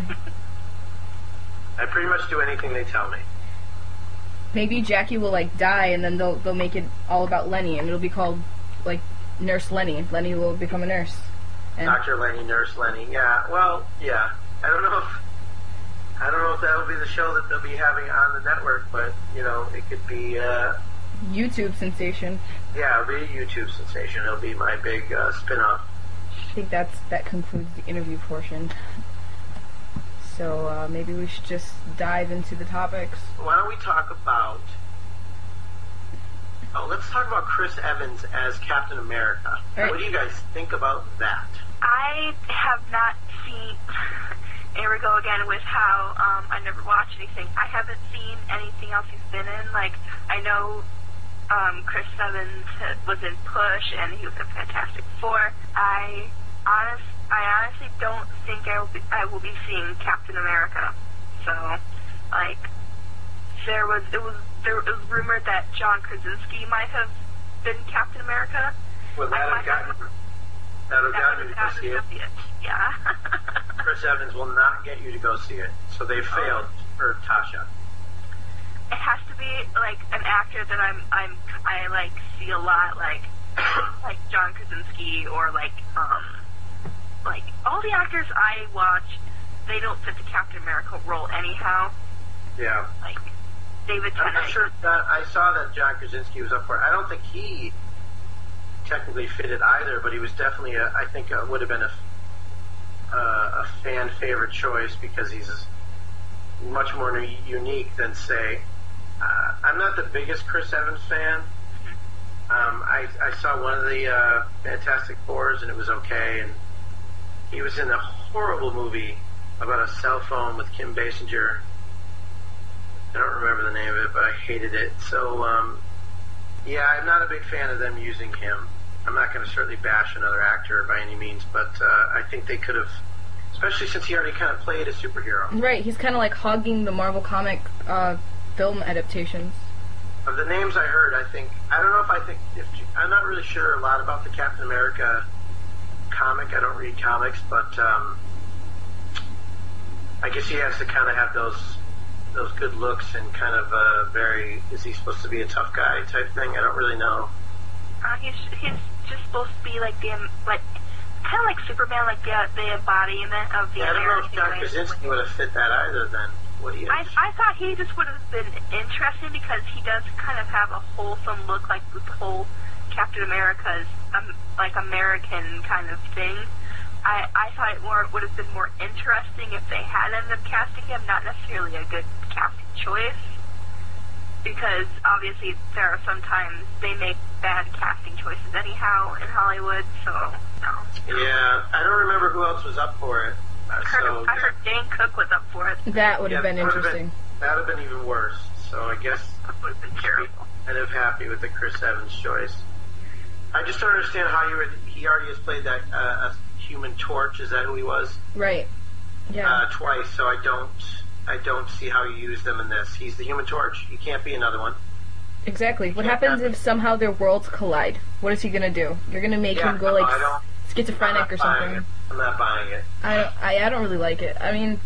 [SPEAKER 7] I pretty much do anything they tell me.
[SPEAKER 4] Maybe Jackie will like die, and then they'll they'll make it all about Lenny, and it'll be called like Nurse Lenny. Lenny will become a nurse. And
[SPEAKER 7] Doctor Lenny, Nurse Lenny. Yeah, well, yeah. I don't know if I don't know if that'll be the show that they'll be having on the network, but you know, it could be. Uh,
[SPEAKER 4] YouTube sensation.
[SPEAKER 7] Yeah, it'll be a YouTube sensation. It'll be my big uh, spin-off.
[SPEAKER 4] I think that's that concludes the interview portion. So uh, maybe we should just dive into the topics.
[SPEAKER 7] Why don't we talk about? Oh, let's talk about Chris Evans as Captain America.
[SPEAKER 4] Right.
[SPEAKER 7] What do you guys think about that?
[SPEAKER 3] I have not seen. Here we go again with how um, I never watched anything. I haven't seen anything else he's been in. Like, I know um, Chris Evans was in Push and he was in Fantastic Four. I honest, I honestly don't think I will be, I will be seeing Captain America. So, like, there was it was there was rumored that John Krasinski might have been Captain America.
[SPEAKER 7] Well, that would have gotten that would have gotten you to go see it.
[SPEAKER 3] it. Yeah.
[SPEAKER 7] Chris Evans will not get you to go see it, so they failed oh. for Tasha.
[SPEAKER 3] It has to be like an actor that I'm I'm I like see a lot, like like John Krasinski or like um like all the actors I watch, they don't fit the Captain America role anyhow.
[SPEAKER 7] Yeah.
[SPEAKER 3] Like David Tennant.
[SPEAKER 7] I'm not sure that I saw that John Krasinski was up for it. I don't think he technically fitted either, but he was definitely a, I think uh, would have been a uh, a fan favorite choice because he's much more unique than say. Uh, I'm not the biggest Chris Evans fan. Um, I, I saw one of the uh, Fantastic Fours and it was okay, and he was in a horrible movie about a cell phone with Kim Basinger. I don't remember the name of it, but I hated it. So, um, yeah, I'm not a big fan of them using him. I'm not going to certainly bash another actor by any means, but uh, I think they could have, especially since he already kind of played a superhero.
[SPEAKER 4] Right, he's kind of like hogging the Marvel comic uh, film adaptations.
[SPEAKER 7] Of the names I heard, I think, I don't know if I think, if I'm not really sure a lot about the Captain America comic. I don't read comics, but um, I guess he has to kind of have those those good looks and kind of uh, very, is he supposed to be a tough guy type thing? I don't really know.
[SPEAKER 3] Uh, he's he's just supposed to be like the like kind of like Superman, like the the embodiment of the.
[SPEAKER 7] Yeah, I don't know if
[SPEAKER 3] American
[SPEAKER 7] John
[SPEAKER 3] way.
[SPEAKER 7] Krasinski would have fit that either. Then what he is.
[SPEAKER 3] I I thought he just would have been interesting because he does kind of have a wholesome look, like the whole Captain America's um, like American kind of thing. I I thought it more would have been more interesting if they had ended up casting him, not necessarily a good casting choice. Because obviously there are sometimes they make bad casting choices anyhow in Hollywood, so no.
[SPEAKER 7] Yeah, I don't remember who else was up for it. Uh,
[SPEAKER 3] I heard,
[SPEAKER 7] so,
[SPEAKER 3] I heard Dane Cook was up for it.
[SPEAKER 4] That would have
[SPEAKER 7] yeah,
[SPEAKER 4] been
[SPEAKER 7] that would've
[SPEAKER 4] interesting.
[SPEAKER 7] Been, that would have been even worse. So I guess
[SPEAKER 3] That would have been terrible.
[SPEAKER 7] I'm kind of happy with the Chris Evans choice. I just don't understand how you would. He already has played that uh, a Human Torch. Is that who he was?
[SPEAKER 4] Right. Yeah.
[SPEAKER 7] Uh, twice. So I don't. I don't see how you use them in this. He's the Human Torch. He can't be another one.
[SPEAKER 4] Exactly. What
[SPEAKER 7] Yeah,
[SPEAKER 4] happens
[SPEAKER 7] that-
[SPEAKER 4] if somehow their worlds collide? What is he gonna do? You're gonna make
[SPEAKER 7] Yeah,
[SPEAKER 4] him go
[SPEAKER 7] no,
[SPEAKER 4] like
[SPEAKER 7] I don't-
[SPEAKER 4] schizophrenic
[SPEAKER 7] I'm
[SPEAKER 4] or
[SPEAKER 7] not buying
[SPEAKER 4] something.
[SPEAKER 7] it. I'm not buying it.
[SPEAKER 4] I don't. I, I don't really like it. I mean,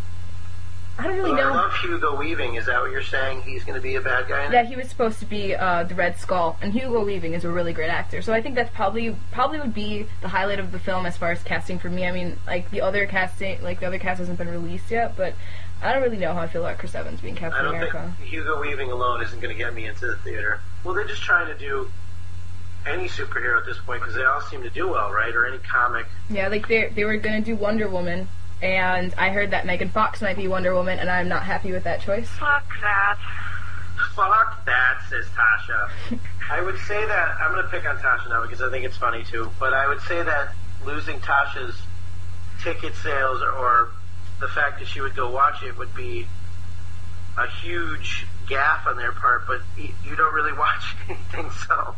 [SPEAKER 4] I don't really
[SPEAKER 7] Well, I
[SPEAKER 4] know.
[SPEAKER 7] love Hugo Weaving. Is that what you're saying? He's going to be a bad guy in
[SPEAKER 4] Yeah,
[SPEAKER 7] it?
[SPEAKER 4] he was supposed to be uh, the Red Skull, and Hugo Weaving is a really great actor. So I think that's probably probably would be the highlight of the film as far as casting for me. I mean, like the other casting, like the other cast hasn't been released yet, but I don't really know how I feel about Chris Evans being
[SPEAKER 7] I
[SPEAKER 4] Captain
[SPEAKER 7] don't
[SPEAKER 4] America.
[SPEAKER 7] think Hugo Weaving alone isn't going to get me into the theater. Well, they're just trying to do any superhero at this point because they all seem to do well, right? Or any comic.
[SPEAKER 4] Yeah, like they they were gonna do Wonder Woman, and I heard that Megan Fox might be Wonder Woman, and I'm not happy with that choice.
[SPEAKER 3] Fuck that.
[SPEAKER 7] Fuck that, says Tasha. I would say that, I'm going to pick on Tasha now because I think it's funny too, but I would say that losing Tasha's ticket sales or, or the fact that she would go watch it would be a huge gaffe on their part, but y- you don't really watch anything, so.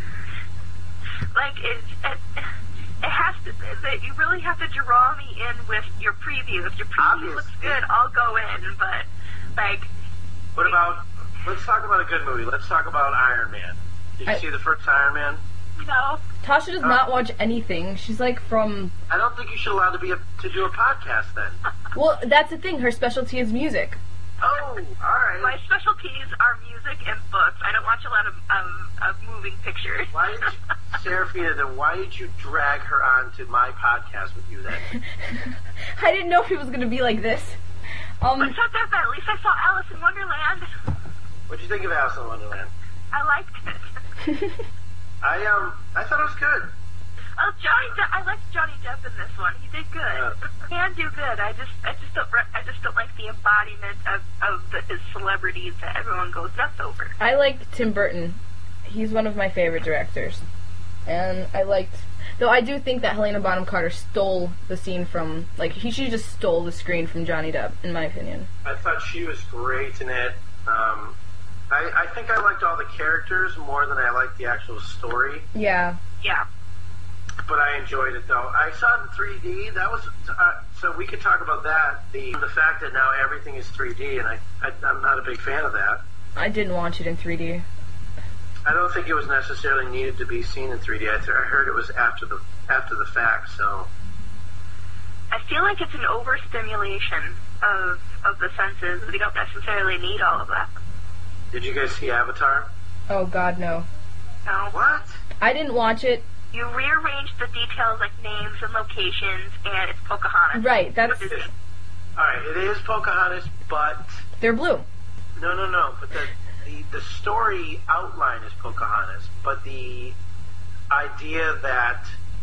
[SPEAKER 3] Like, it, it, it has to, that you really have to draw me in with your preview. If your preview
[SPEAKER 7] Obviously.
[SPEAKER 3] looks good, I'll go in, but, like...
[SPEAKER 7] What about, let's talk about a good movie. Let's talk about Iron Man. Did you
[SPEAKER 4] I-
[SPEAKER 7] see the first Iron Man?
[SPEAKER 3] No.
[SPEAKER 4] Tasha does not watch anything. She's like from...
[SPEAKER 7] I don't think you should allow to be a, to do a podcast then.
[SPEAKER 4] Well, that's the thing. Her specialty is music.
[SPEAKER 7] Oh, all right.
[SPEAKER 3] My specialties are music and books. I don't watch a lot of of, of moving pictures.
[SPEAKER 7] Why did you, Seraphina, then why did you drag her on to my podcast with you then?
[SPEAKER 4] I didn't know if it was going to be like this. Um,
[SPEAKER 3] But it's not that bad. At least I saw Alice in Wonderland.
[SPEAKER 7] What'd you think of Alice in Wonderland?
[SPEAKER 3] I liked it.
[SPEAKER 7] I um I thought it was good.
[SPEAKER 3] Oh, Johnny Depp. I liked Johnny Depp in this one. He did good.
[SPEAKER 7] Yeah.
[SPEAKER 3] He can do good. I just, I just don't, re- I just don't like the embodiment of of the, his celebrities that everyone goes nuts over.
[SPEAKER 4] I like Tim Burton. He's one of my favorite directors, and I liked. Though I do think that Helena Bonham Carter stole the scene from, like, he she just stole the screen from Johnny Depp, in my opinion.
[SPEAKER 7] I thought she was great in it. Um, I I think I liked all the characters more than I liked the actual story.
[SPEAKER 4] Yeah.
[SPEAKER 3] Yeah.
[SPEAKER 7] But I enjoyed it though. I saw it in three D. That was uh, so we could talk about that. The the fact that now everything is three D, and I, I I'm not a big fan of that.
[SPEAKER 4] I didn't watch it in three D.
[SPEAKER 7] I don't think it was necessarily needed to be seen in three D. I, th- I heard it was after the after the fact. So
[SPEAKER 3] I feel like it's an overstimulation of of the senses. We don't necessarily need all of that.
[SPEAKER 7] did you guys see Avatar?
[SPEAKER 4] Oh God, no.
[SPEAKER 3] No.
[SPEAKER 7] What?
[SPEAKER 4] I didn't watch it.
[SPEAKER 3] You rearrange the details like names and locations, and it's Pocahontas.
[SPEAKER 4] Right, that's...
[SPEAKER 3] Disney.
[SPEAKER 7] All right, it is Pocahontas, but
[SPEAKER 4] They're blue.
[SPEAKER 7] no, no, no. But the the, the story outline is Pocahontas, but the idea that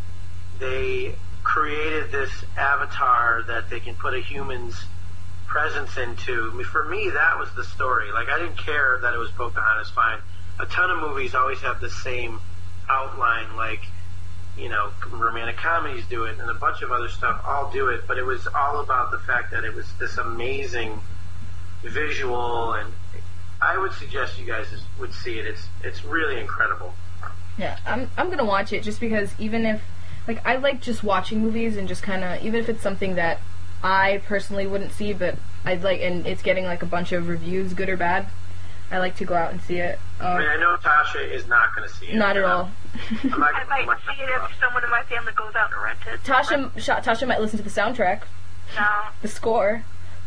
[SPEAKER 7] they created this avatar that they can put a human's presence into, I mean, for me, that was the story. Like, I didn't care that it was Pocahontas, fine. A ton of movies always have the same outline, like, you know, romantic comedies do it, and a bunch of other stuff all do it, but it was all about the fact that it was this amazing visual, and I would suggest you guys would see it. It's it's really incredible.
[SPEAKER 4] Yeah, I'm I'm gonna watch it just because even if, like, I like just watching movies and just kind of, even if it's something that I personally wouldn't see, but I'd like, and it's getting like a bunch of reviews, good or bad, I like to go out and see it. Uh,
[SPEAKER 7] I mean, I know Tasha is not going to see it.
[SPEAKER 4] not at all.
[SPEAKER 7] I'm not
[SPEAKER 3] I
[SPEAKER 7] gonna,
[SPEAKER 3] might see it if someone in my family goes out and rent it.
[SPEAKER 4] Tasha, Sh- Tasha might listen to the soundtrack,
[SPEAKER 3] No.
[SPEAKER 4] the score,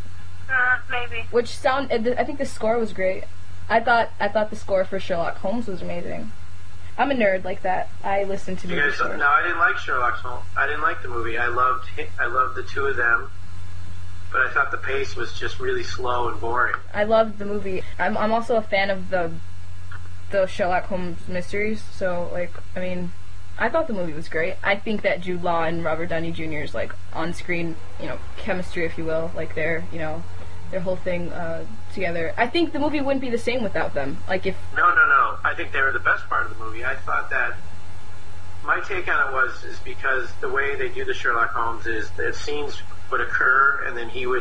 [SPEAKER 3] Uh, maybe.
[SPEAKER 4] which sound. uh, the- I think the score was great. I thought I thought the score for Sherlock Holmes was amazing. I'm a nerd like that. I listen to
[SPEAKER 7] You
[SPEAKER 4] movie
[SPEAKER 7] guys,
[SPEAKER 4] scores.
[SPEAKER 7] no, I didn't like Sherlock Holmes. I didn't like the movie. I loved hi- I loved the two of them, but I thought the pace was just really slow and boring.
[SPEAKER 4] I loved the movie. I'm I'm also a fan of the the Sherlock Holmes mysteries. So, like, I mean, I thought the movie was great. I think that Jude Law and Robert Downey Junior's like on-screen, you know, chemistry, if you will, like their, you know, their whole thing uh, together. I think the movie wouldn't be the same without them. Like, if
[SPEAKER 7] No, no, no. I think they were the best part of the movie. I thought that my take on it was is because the way they do the Sherlock Holmes is that scenes would occur and then he would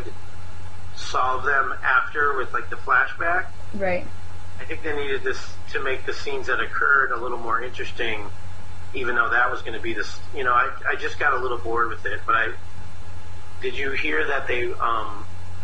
[SPEAKER 7] solve them after with like the flashback.
[SPEAKER 4] right,
[SPEAKER 7] I think they needed this to make the scenes that occurred a little more interesting, even though that was going to be this. You know, I I just got a little bored with it. But I did you hear that they um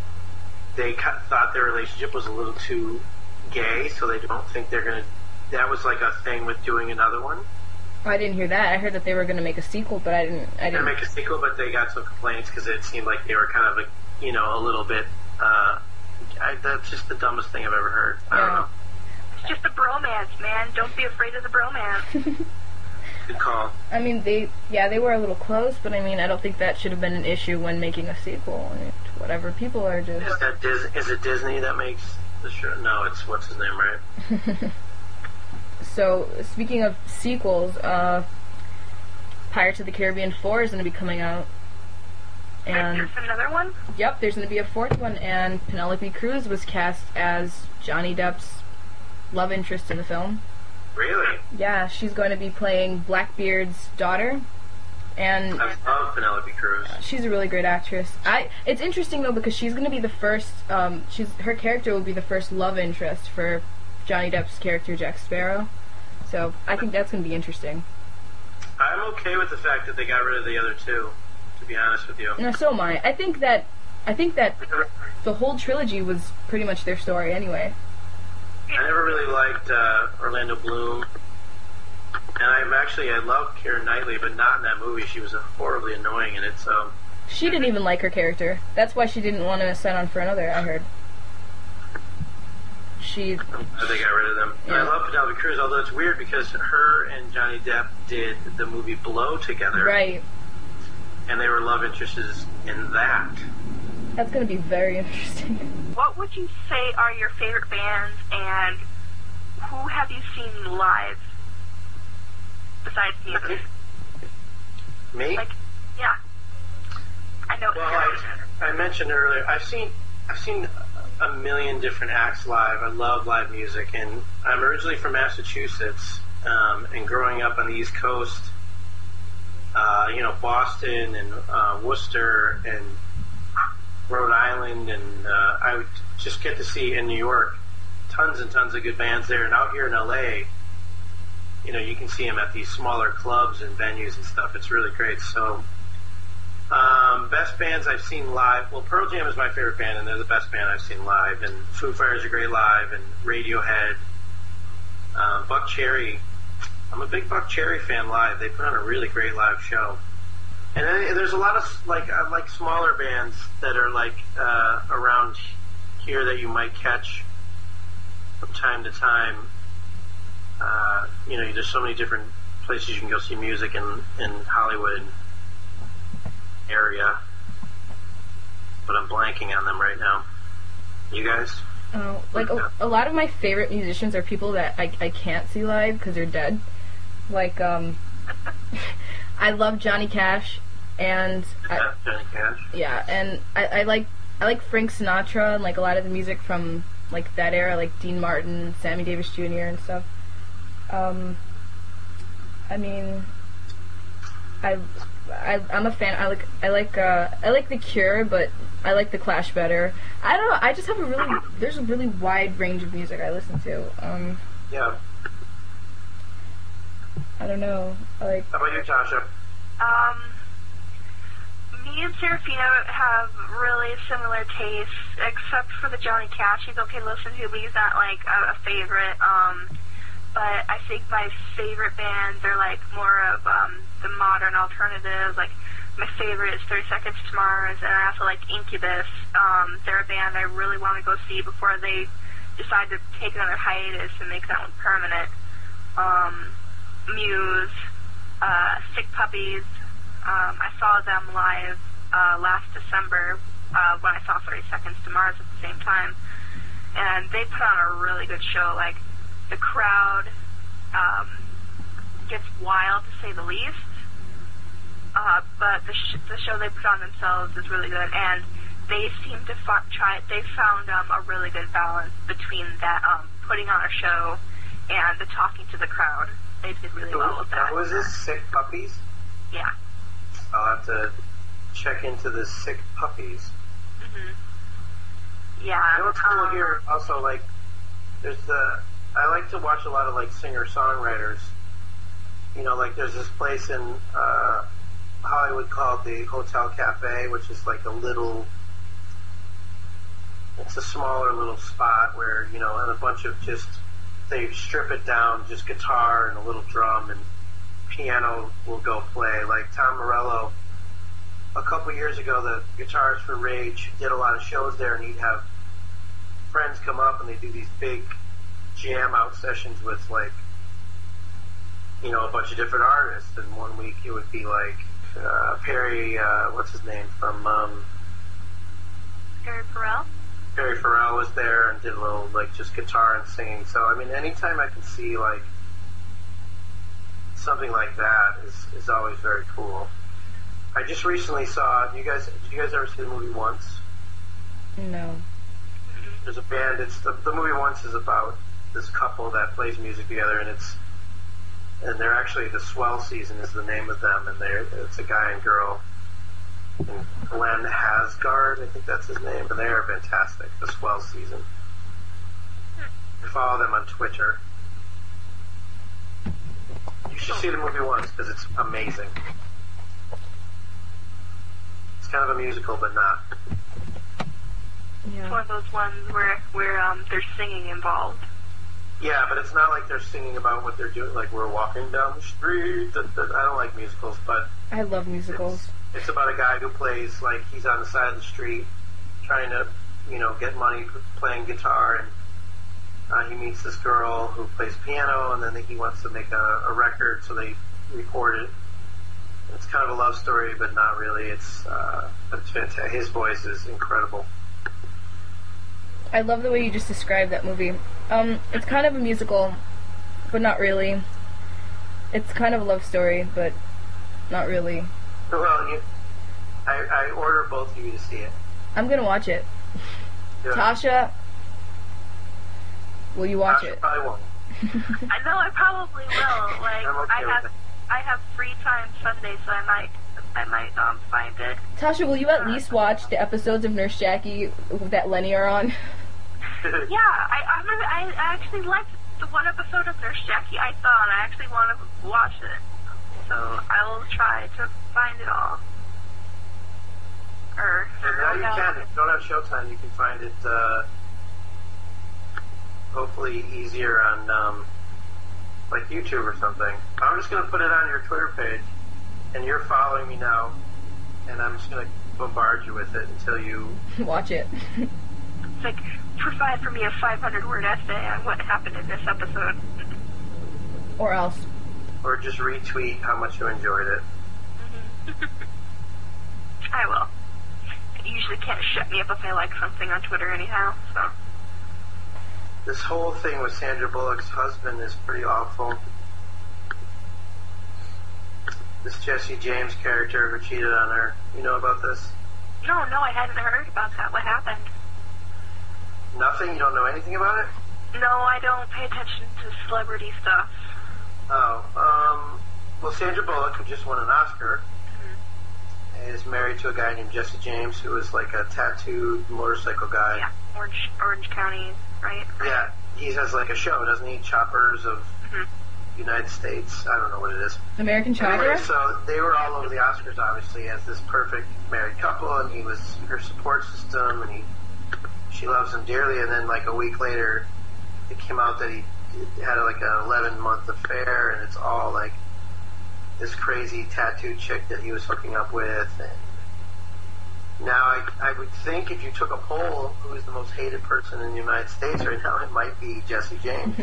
[SPEAKER 7] they ca- thought their relationship was a little too gay, so they don't think they're gonna. That was like a thing with doing another one.
[SPEAKER 4] I didn't hear that. I heard that they were going to make a sequel, but I didn't. I
[SPEAKER 7] They're
[SPEAKER 4] didn't.
[SPEAKER 7] gonna make a sequel, but they got some complaints because it seemed like they were kind of, a, you know, a little bit. Uh, I, that's just the dumbest thing I've ever heard. I don't
[SPEAKER 4] Yeah.
[SPEAKER 7] know.
[SPEAKER 3] It's just a bromance, man. Don't be afraid of the bromance.
[SPEAKER 7] Good call.
[SPEAKER 4] I mean, they, yeah, they were a little close, but I mean, I don't think that should have been an issue when making a sequel. I mean, whatever. People are just.
[SPEAKER 7] Is that Dis- is it Disney that makes the show? No, it's what's his name, right?
[SPEAKER 4] So, speaking of sequels, uh, Pirates of the Caribbean four is going to be coming out. And,
[SPEAKER 3] There's another one?
[SPEAKER 4] yep, there's going to be a fourth one, and Penelope Cruz was cast as Johnny Depp's love interest in the film.
[SPEAKER 7] Really?
[SPEAKER 4] Yeah, she's going to be playing Blackbeard's daughter, and
[SPEAKER 7] I love Penelope Cruz.
[SPEAKER 4] she's a really great actress. I. It's interesting, though, because she's going to be the first, um, she's her character will be the first love interest for Johnny Depp's character, Jack Sparrow. So, I think that's going to be interesting.
[SPEAKER 7] I'm okay with the fact that they got rid of the other two, to be honest with you.
[SPEAKER 4] No, so am I. I think that I think that the whole trilogy was pretty much their story anyway.
[SPEAKER 7] I never really liked uh, Orlando Bloom. And I'm actually, I love Keira Knightley, but not in that movie. She was horribly annoying in it, so.
[SPEAKER 4] She didn't even like her character. That's why she didn't want to sign on for another, I heard. She.
[SPEAKER 7] I think I got rid of them.
[SPEAKER 4] Yeah.
[SPEAKER 7] I love Penelope Cruz, although it's weird because her and Johnny Depp did the movie Blow together.
[SPEAKER 4] Right.
[SPEAKER 7] And they were love interests in that.
[SPEAKER 4] That's going to be very interesting.
[SPEAKER 3] What would you say are your favorite bands, and who have you seen live besides music?
[SPEAKER 7] Me?
[SPEAKER 3] Like, yeah. I know.
[SPEAKER 7] Well, I, I mentioned earlier, I've seen I've seen a million different acts live. I love live music, and I'm originally from Massachusetts, um, and growing up on the East Coast, uh, you know, Boston and uh, Worcester and Rhode Island, and uh, I would just get to see in New York tons and tons of good bands there. And out here in L A, you know, you can see them at these smaller clubs and venues and stuff. It's really great. So, um, best bands I've seen live. Well, Pearl Jam is my favorite band, and they're the best band I've seen live. And Foo Fighters are great live, and Radiohead, um, Buck Cherry. I'm a big Buck Cherry fan live. They put on a really great live show. And then there's a lot of like uh, like smaller bands that are like uh, around here that you might catch from time to time. Uh, you know, there's so many different places you can go see music in in Hollywood area, but I'm blanking on them right now. You guys?
[SPEAKER 4] Oh, like a, a lot of my favorite musicians are people that I I can't see live because they're dead. Like um. I love Johnny Cash, and
[SPEAKER 7] Yeah,
[SPEAKER 4] I,
[SPEAKER 7] Johnny Cash.
[SPEAKER 4] yeah, and I, I like I like Frank Sinatra and like a lot of the music from like that era, like Dean Martin, Sammy Davis Junior and stuff. Um, I mean, I, I I'm a fan. I like I like uh, I like The Cure, but I like The Clash better. I don't know. I just have a really there's a really wide range of music I listen to. Um,
[SPEAKER 7] Yeah.
[SPEAKER 4] I don't know. I like.
[SPEAKER 7] How about you, Tasha?
[SPEAKER 3] Um, me and Serafino have really similar tastes, except for the Johnny Cash. He's okay to listen to, but he's not like a, a favorite. Um, but I think my favorite bands are like more of um, the modern alternatives. Like my favorite is thirty Seconds to Mars, and I also like Incubus. Um, they're a band I really want to go see before they decide to take another hiatus and make that one permanent. Um, Muse, uh, Sick Puppies. Um, I saw them live uh, last December uh, when I saw thirty Seconds to Mars at the same time, and they put on a really good show. Like the crowd um, gets wild, to say the least, uh, but the, sh- the show they put on themselves is really good, and they seem to f- try. They found um, a really good balance between that um, putting on a show and the talking to the crowd. They did really well with that.
[SPEAKER 7] What was this? Sick Puppies?
[SPEAKER 3] Yeah.
[SPEAKER 7] I'll have to check into the Sick Puppies.
[SPEAKER 3] Mm-hmm. Yeah.
[SPEAKER 7] You know what's cool
[SPEAKER 3] um,
[SPEAKER 7] here? Also, like, there's the. I like to watch a lot of like singer-songwriters. You know, like there's this place in uh, Hollywood called the Hotel Cafe, which is like a little. It's a smaller little spot where, you know, and a bunch of just. They strip it down, just guitar and a little drum, and piano will go play. Like Tom Morello, a couple years ago, the guitarist for Rage did a lot of shows there, and he'd have friends come up and they do these big jam out sessions with like, you know, a bunch of different artists. And one week it would be like uh, Perry, uh, what's his name from um,
[SPEAKER 3] Perry Farrell?
[SPEAKER 7] Perry Farrell was there and did a little, like, just guitar and singing. So, I mean, anytime I can see, like, something like that is, is always very cool. I just recently saw, you guys, did you guys ever see the movie Once?
[SPEAKER 4] No.
[SPEAKER 7] There's a band, it's, the, the movie Once is about this couple that plays music together, and it's, and they're actually, the Swell Season is the name of them, and they're, it's a guy and girl. And Glenn Hasgard, I think that's his name, and they are fantastic. The Swell Season. I follow them on Twitter. You should see the movie Once because it's amazing. It's kind of a musical, but not.
[SPEAKER 3] It's
[SPEAKER 4] Yeah.
[SPEAKER 3] one of those ones where where um, there's singing involved.
[SPEAKER 7] Yeah, but it's not like they're singing about what they're doing. Like we're walking down the street. I don't like musicals, but
[SPEAKER 4] I love musicals.
[SPEAKER 7] It's, it's about a guy who plays, like, he's on the side of the street trying to, you know, get money playing guitar, and Uh, he meets this girl who plays piano, and then he wants to make a, a record, so they record it. It's kind of a love story, but not really. It's uh, but it's fantastic. His voice is incredible.
[SPEAKER 4] I love the way you just described that movie. Um, it's kind of a musical, but not really. It's kind of a love story, but not really.
[SPEAKER 7] Well, you, I, I order both of you to see it.
[SPEAKER 4] I'm gonna watch it.
[SPEAKER 7] Yeah.
[SPEAKER 4] Tasha, will you watch
[SPEAKER 7] Tasha
[SPEAKER 4] it?
[SPEAKER 7] probably won't.
[SPEAKER 3] I know I probably will. Like
[SPEAKER 7] I'm okay
[SPEAKER 3] I have,
[SPEAKER 7] with it.
[SPEAKER 3] I have free time Sunday, so I might, I might um find it.
[SPEAKER 4] Tasha, will you at least watch the episodes of Nurse Jackie that Lenny are on?
[SPEAKER 3] Yeah, I, I'm, I actually liked the one episode of Nurse Jackie I saw, and I actually want to watch it. So I will try to find it all. Or,
[SPEAKER 7] And now you can. If you don't have Showtime, you can find it uh, hopefully easier on um, like YouTube or something. I'm just going to put it on your Twitter page, and you're following me now, and I'm just going to bombard you with it until you...
[SPEAKER 4] Watch it.
[SPEAKER 3] It's like, provide for me a five hundred word essay on what happened in this episode.
[SPEAKER 4] Or else.
[SPEAKER 7] Or just retweet how much you enjoyed it.
[SPEAKER 3] I will. You usually can't shut me up if I like something on Twitter anyhow, so...
[SPEAKER 7] This whole thing with Sandra Bullock's husband is pretty awful. This Jesse James character who cheated on her. You know about this?
[SPEAKER 3] No, no, I hadn't heard about that. What happened?
[SPEAKER 7] Nothing? You don't know anything about it?
[SPEAKER 3] No, I don't pay attention to celebrity stuff.
[SPEAKER 7] Oh, um... Well, Sandra Bullock, who just won an Oscar, mm-hmm. is married to a guy named Jesse James, who is like a tattooed motorcycle guy.
[SPEAKER 3] Yeah, Orange, Orange County, right?
[SPEAKER 7] Yeah, he has like a show, doesn't he? Choppers of mm-hmm. United States. I don't know what it is.
[SPEAKER 4] American Chopper?
[SPEAKER 7] Anyway, so they were all over the Oscars, obviously, as this perfect married couple, and he was her support system, and he she loves him dearly. And then, like a week later, it came out that he had like an eleven month affair, and it's all like this crazy tattooed chick that he was hooking up with. And now I, I would think if you took a poll, who is the most hated person in the United States right now, it might be Jesse James.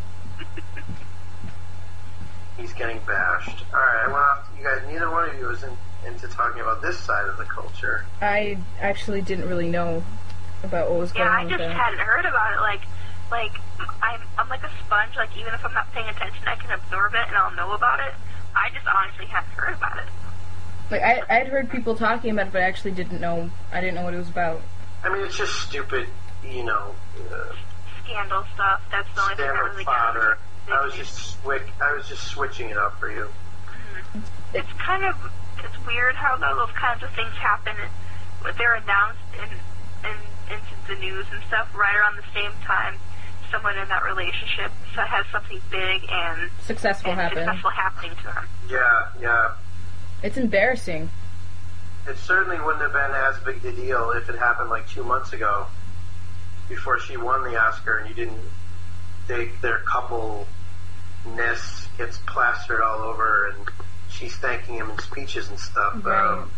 [SPEAKER 7] He's getting bashed. Alright, I went off. You guys, neither one of you was in, into talking about this side of the culture.
[SPEAKER 4] I actually didn't really know about what was going
[SPEAKER 3] yeah,
[SPEAKER 4] on
[SPEAKER 3] I
[SPEAKER 4] with
[SPEAKER 3] just
[SPEAKER 4] that.
[SPEAKER 3] hadn't heard about it. Like, like I'm, I'm like a sponge. Like, even if I'm not paying attention, I can absorb it and I'll know about it. I just honestly hadn't heard about it.
[SPEAKER 4] Like, I, I'd heard people talking about it, but I actually didn't know. I didn't know what it was about.
[SPEAKER 7] I mean, it's just stupid, you know. Uh,
[SPEAKER 3] Scandal stuff. That's the only thing that really
[SPEAKER 7] fodder.
[SPEAKER 3] got
[SPEAKER 7] I was just swick. I was just switching it up for you.
[SPEAKER 3] Mm-hmm. It's kind of it's weird how those kinds of things happen. And they're announced in, in into the news and stuff right around the same time someone in that relationship has something big and
[SPEAKER 4] successful
[SPEAKER 3] and
[SPEAKER 4] happen.
[SPEAKER 3] successful happening to them.
[SPEAKER 7] Yeah, yeah.
[SPEAKER 4] It's embarrassing.
[SPEAKER 7] It certainly wouldn't have been as big a deal if it happened like two months ago, before she won the Oscar, and you didn't. They, their couple ness gets plastered all over, and she's thanking him in speeches and stuff.
[SPEAKER 4] Right.
[SPEAKER 7] Um,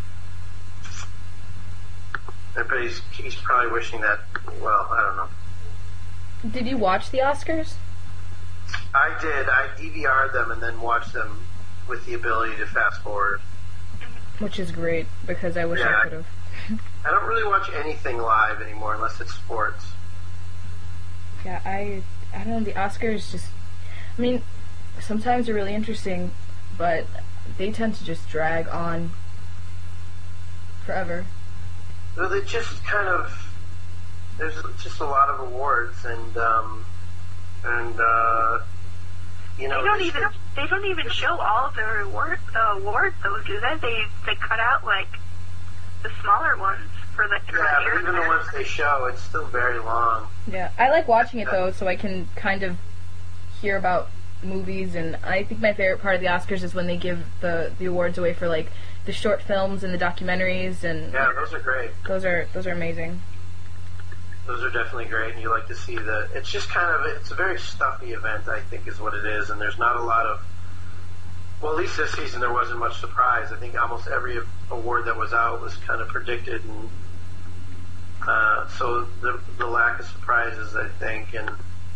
[SPEAKER 7] but he's, he's probably wishing that. Well, I don't know.
[SPEAKER 4] Did you watch the Oscars?
[SPEAKER 7] I did. I D V R'd them and then watched them with the ability to fast forward.
[SPEAKER 4] Which is great, because I wish
[SPEAKER 7] yeah,
[SPEAKER 4] I could have.
[SPEAKER 7] I don't really watch anything live anymore unless it's sports.
[SPEAKER 4] Yeah, I I don't know, the Oscars just... I mean, sometimes they're really interesting, but they tend to just drag on forever.
[SPEAKER 7] Well, they just kind of... There's just a lot of awards, and, um... And, uh... You know,
[SPEAKER 3] they don't
[SPEAKER 7] they
[SPEAKER 3] even
[SPEAKER 7] should,
[SPEAKER 3] they don't even show all of their award, uh, awards though, do they? They they cut out like the smaller ones for the for
[SPEAKER 7] yeah,
[SPEAKER 3] the
[SPEAKER 7] but even the ones they show, it's still very long.
[SPEAKER 4] Yeah, I like watching it though, so I can kind of hear about movies, and I think my favorite part of the Oscars is when they give the, the awards away for like the short films and the documentaries, and
[SPEAKER 7] yeah, those are great.
[SPEAKER 4] Those are those are amazing.
[SPEAKER 7] Those are definitely great, and you like to see the... It's just kind of... It's a very stuffy event, I think, is what it is, and there's not a lot of... Well, at least this season there wasn't much surprise. I think almost every award that was out was kind of predicted, and uh, so the, the lack of surprises, I think, and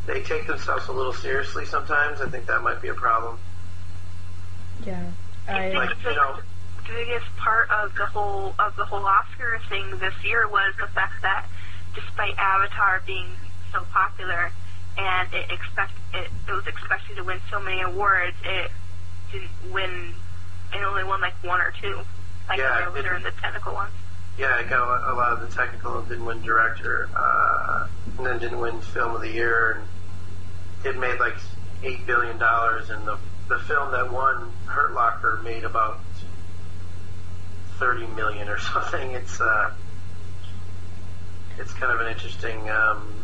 [SPEAKER 7] they take themselves a little seriously sometimes. I think that might be a problem.
[SPEAKER 4] Yeah, I
[SPEAKER 7] like you know.
[SPEAKER 3] The biggest part of the whole of the whole Oscar thing this year was the fact that, despite Avatar being so popular and it expect it, it was expected to win so many awards, it didn't win. It only won like one or two, like
[SPEAKER 7] yeah,
[SPEAKER 3] the other and the technical ones.
[SPEAKER 7] Yeah, it got a lot of the technical. Didn't win director, uh, and then didn't win film of the year. And it made like eight billion dollars, and the the film that won, Hurt Locker, made about thirty million or something. It's uh, it's kind of an interesting. Um,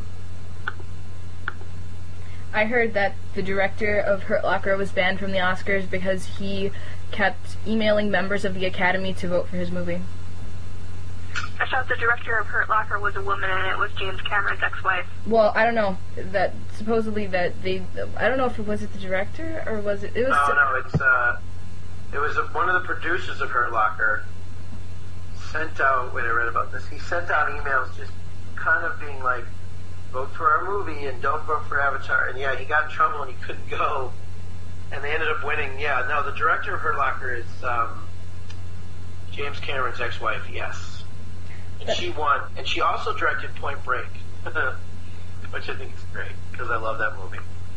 [SPEAKER 4] I heard that the director of Hurt Locker was banned from the Oscars because he kept emailing members of the Academy to vote for his movie.
[SPEAKER 3] I thought the director of Hurt Locker was a woman, and it was James Cameron's ex-wife.
[SPEAKER 4] Well, I don't know. That supposedly that they. I don't know if it was it the director or was it. It was.
[SPEAKER 7] No, no, it's uh, it was a, one of the producers of Hurt Locker sent out. Wait, I read about this. He sent out emails just kind of being like, vote for our movie and don't vote for Avatar. And yeah, he got in trouble and he couldn't go. And they ended up winning. Yeah, no, the director of Hurt Locker is um, James Cameron's ex-wife, yes. And she won. And she also directed Point Break, which I think is great, because I love that movie.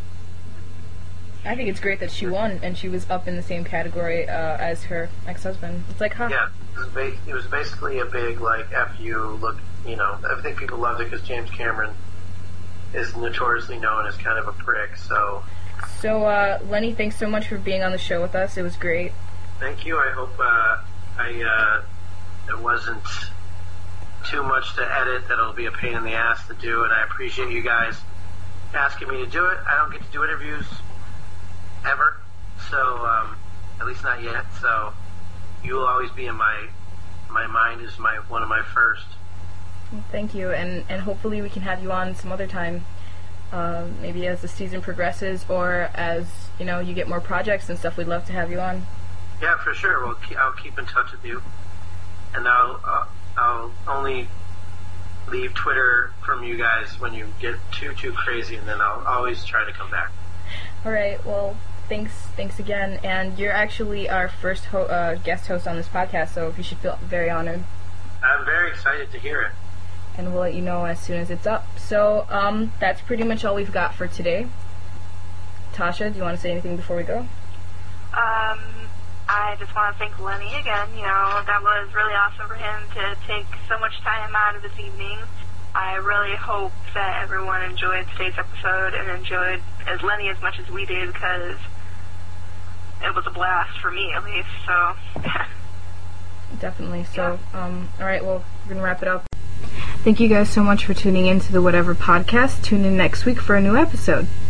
[SPEAKER 4] I think it's great that she won, and she was up in the same category uh, as her ex-husband. It's like, huh?
[SPEAKER 7] Yeah, it was, ba- it was basically a big, like, F you, look, you know, I think people loved it because James Cameron is notoriously known as kind of a prick, so...
[SPEAKER 4] So, uh, Lenny, thanks so much for being on the show with us. It was great.
[SPEAKER 7] Thank you. I hope uh, I uh, it wasn't too much to edit, that it'll be a pain in the ass to do, and I appreciate you guys asking me to do it. I don't get to do interviews ever, so um, at least not yet. So you will always be in my my mind as my one of my first.
[SPEAKER 4] Thank you, and and hopefully we can have you on some other time. Uh, maybe as the season progresses, or as, you know, you get more projects and stuff, we'd love to have you on.
[SPEAKER 7] Yeah, for sure. We'll keep, I'll keep in touch with you. And I'll, uh, I'll only leave Twitter from you guys when you get too, too crazy, and then I'll always try to come back.
[SPEAKER 4] All right, well, thanks thanks again. And you're actually our first ho- uh, guest host on this podcast, so you should feel very honored.
[SPEAKER 7] I'm very excited to hear it.
[SPEAKER 4] And we'll let you know as soon as it's up. So, um, that's pretty much all we've got for today. Tasha, do you want to say anything before we go?
[SPEAKER 3] Um, I just want to thank Lenny again. You know, that was really awesome for him to take so much time out of this evening. I really hope that everyone enjoyed today's episode and enjoyed as Lenny as much as we did, because it was a blast for me, at least. So,
[SPEAKER 4] definitely. So, um, all right, well, we're going to wrap it up. Thank you guys so much for tuning in to the Whatever Podcast. Tune in next week for a new episode.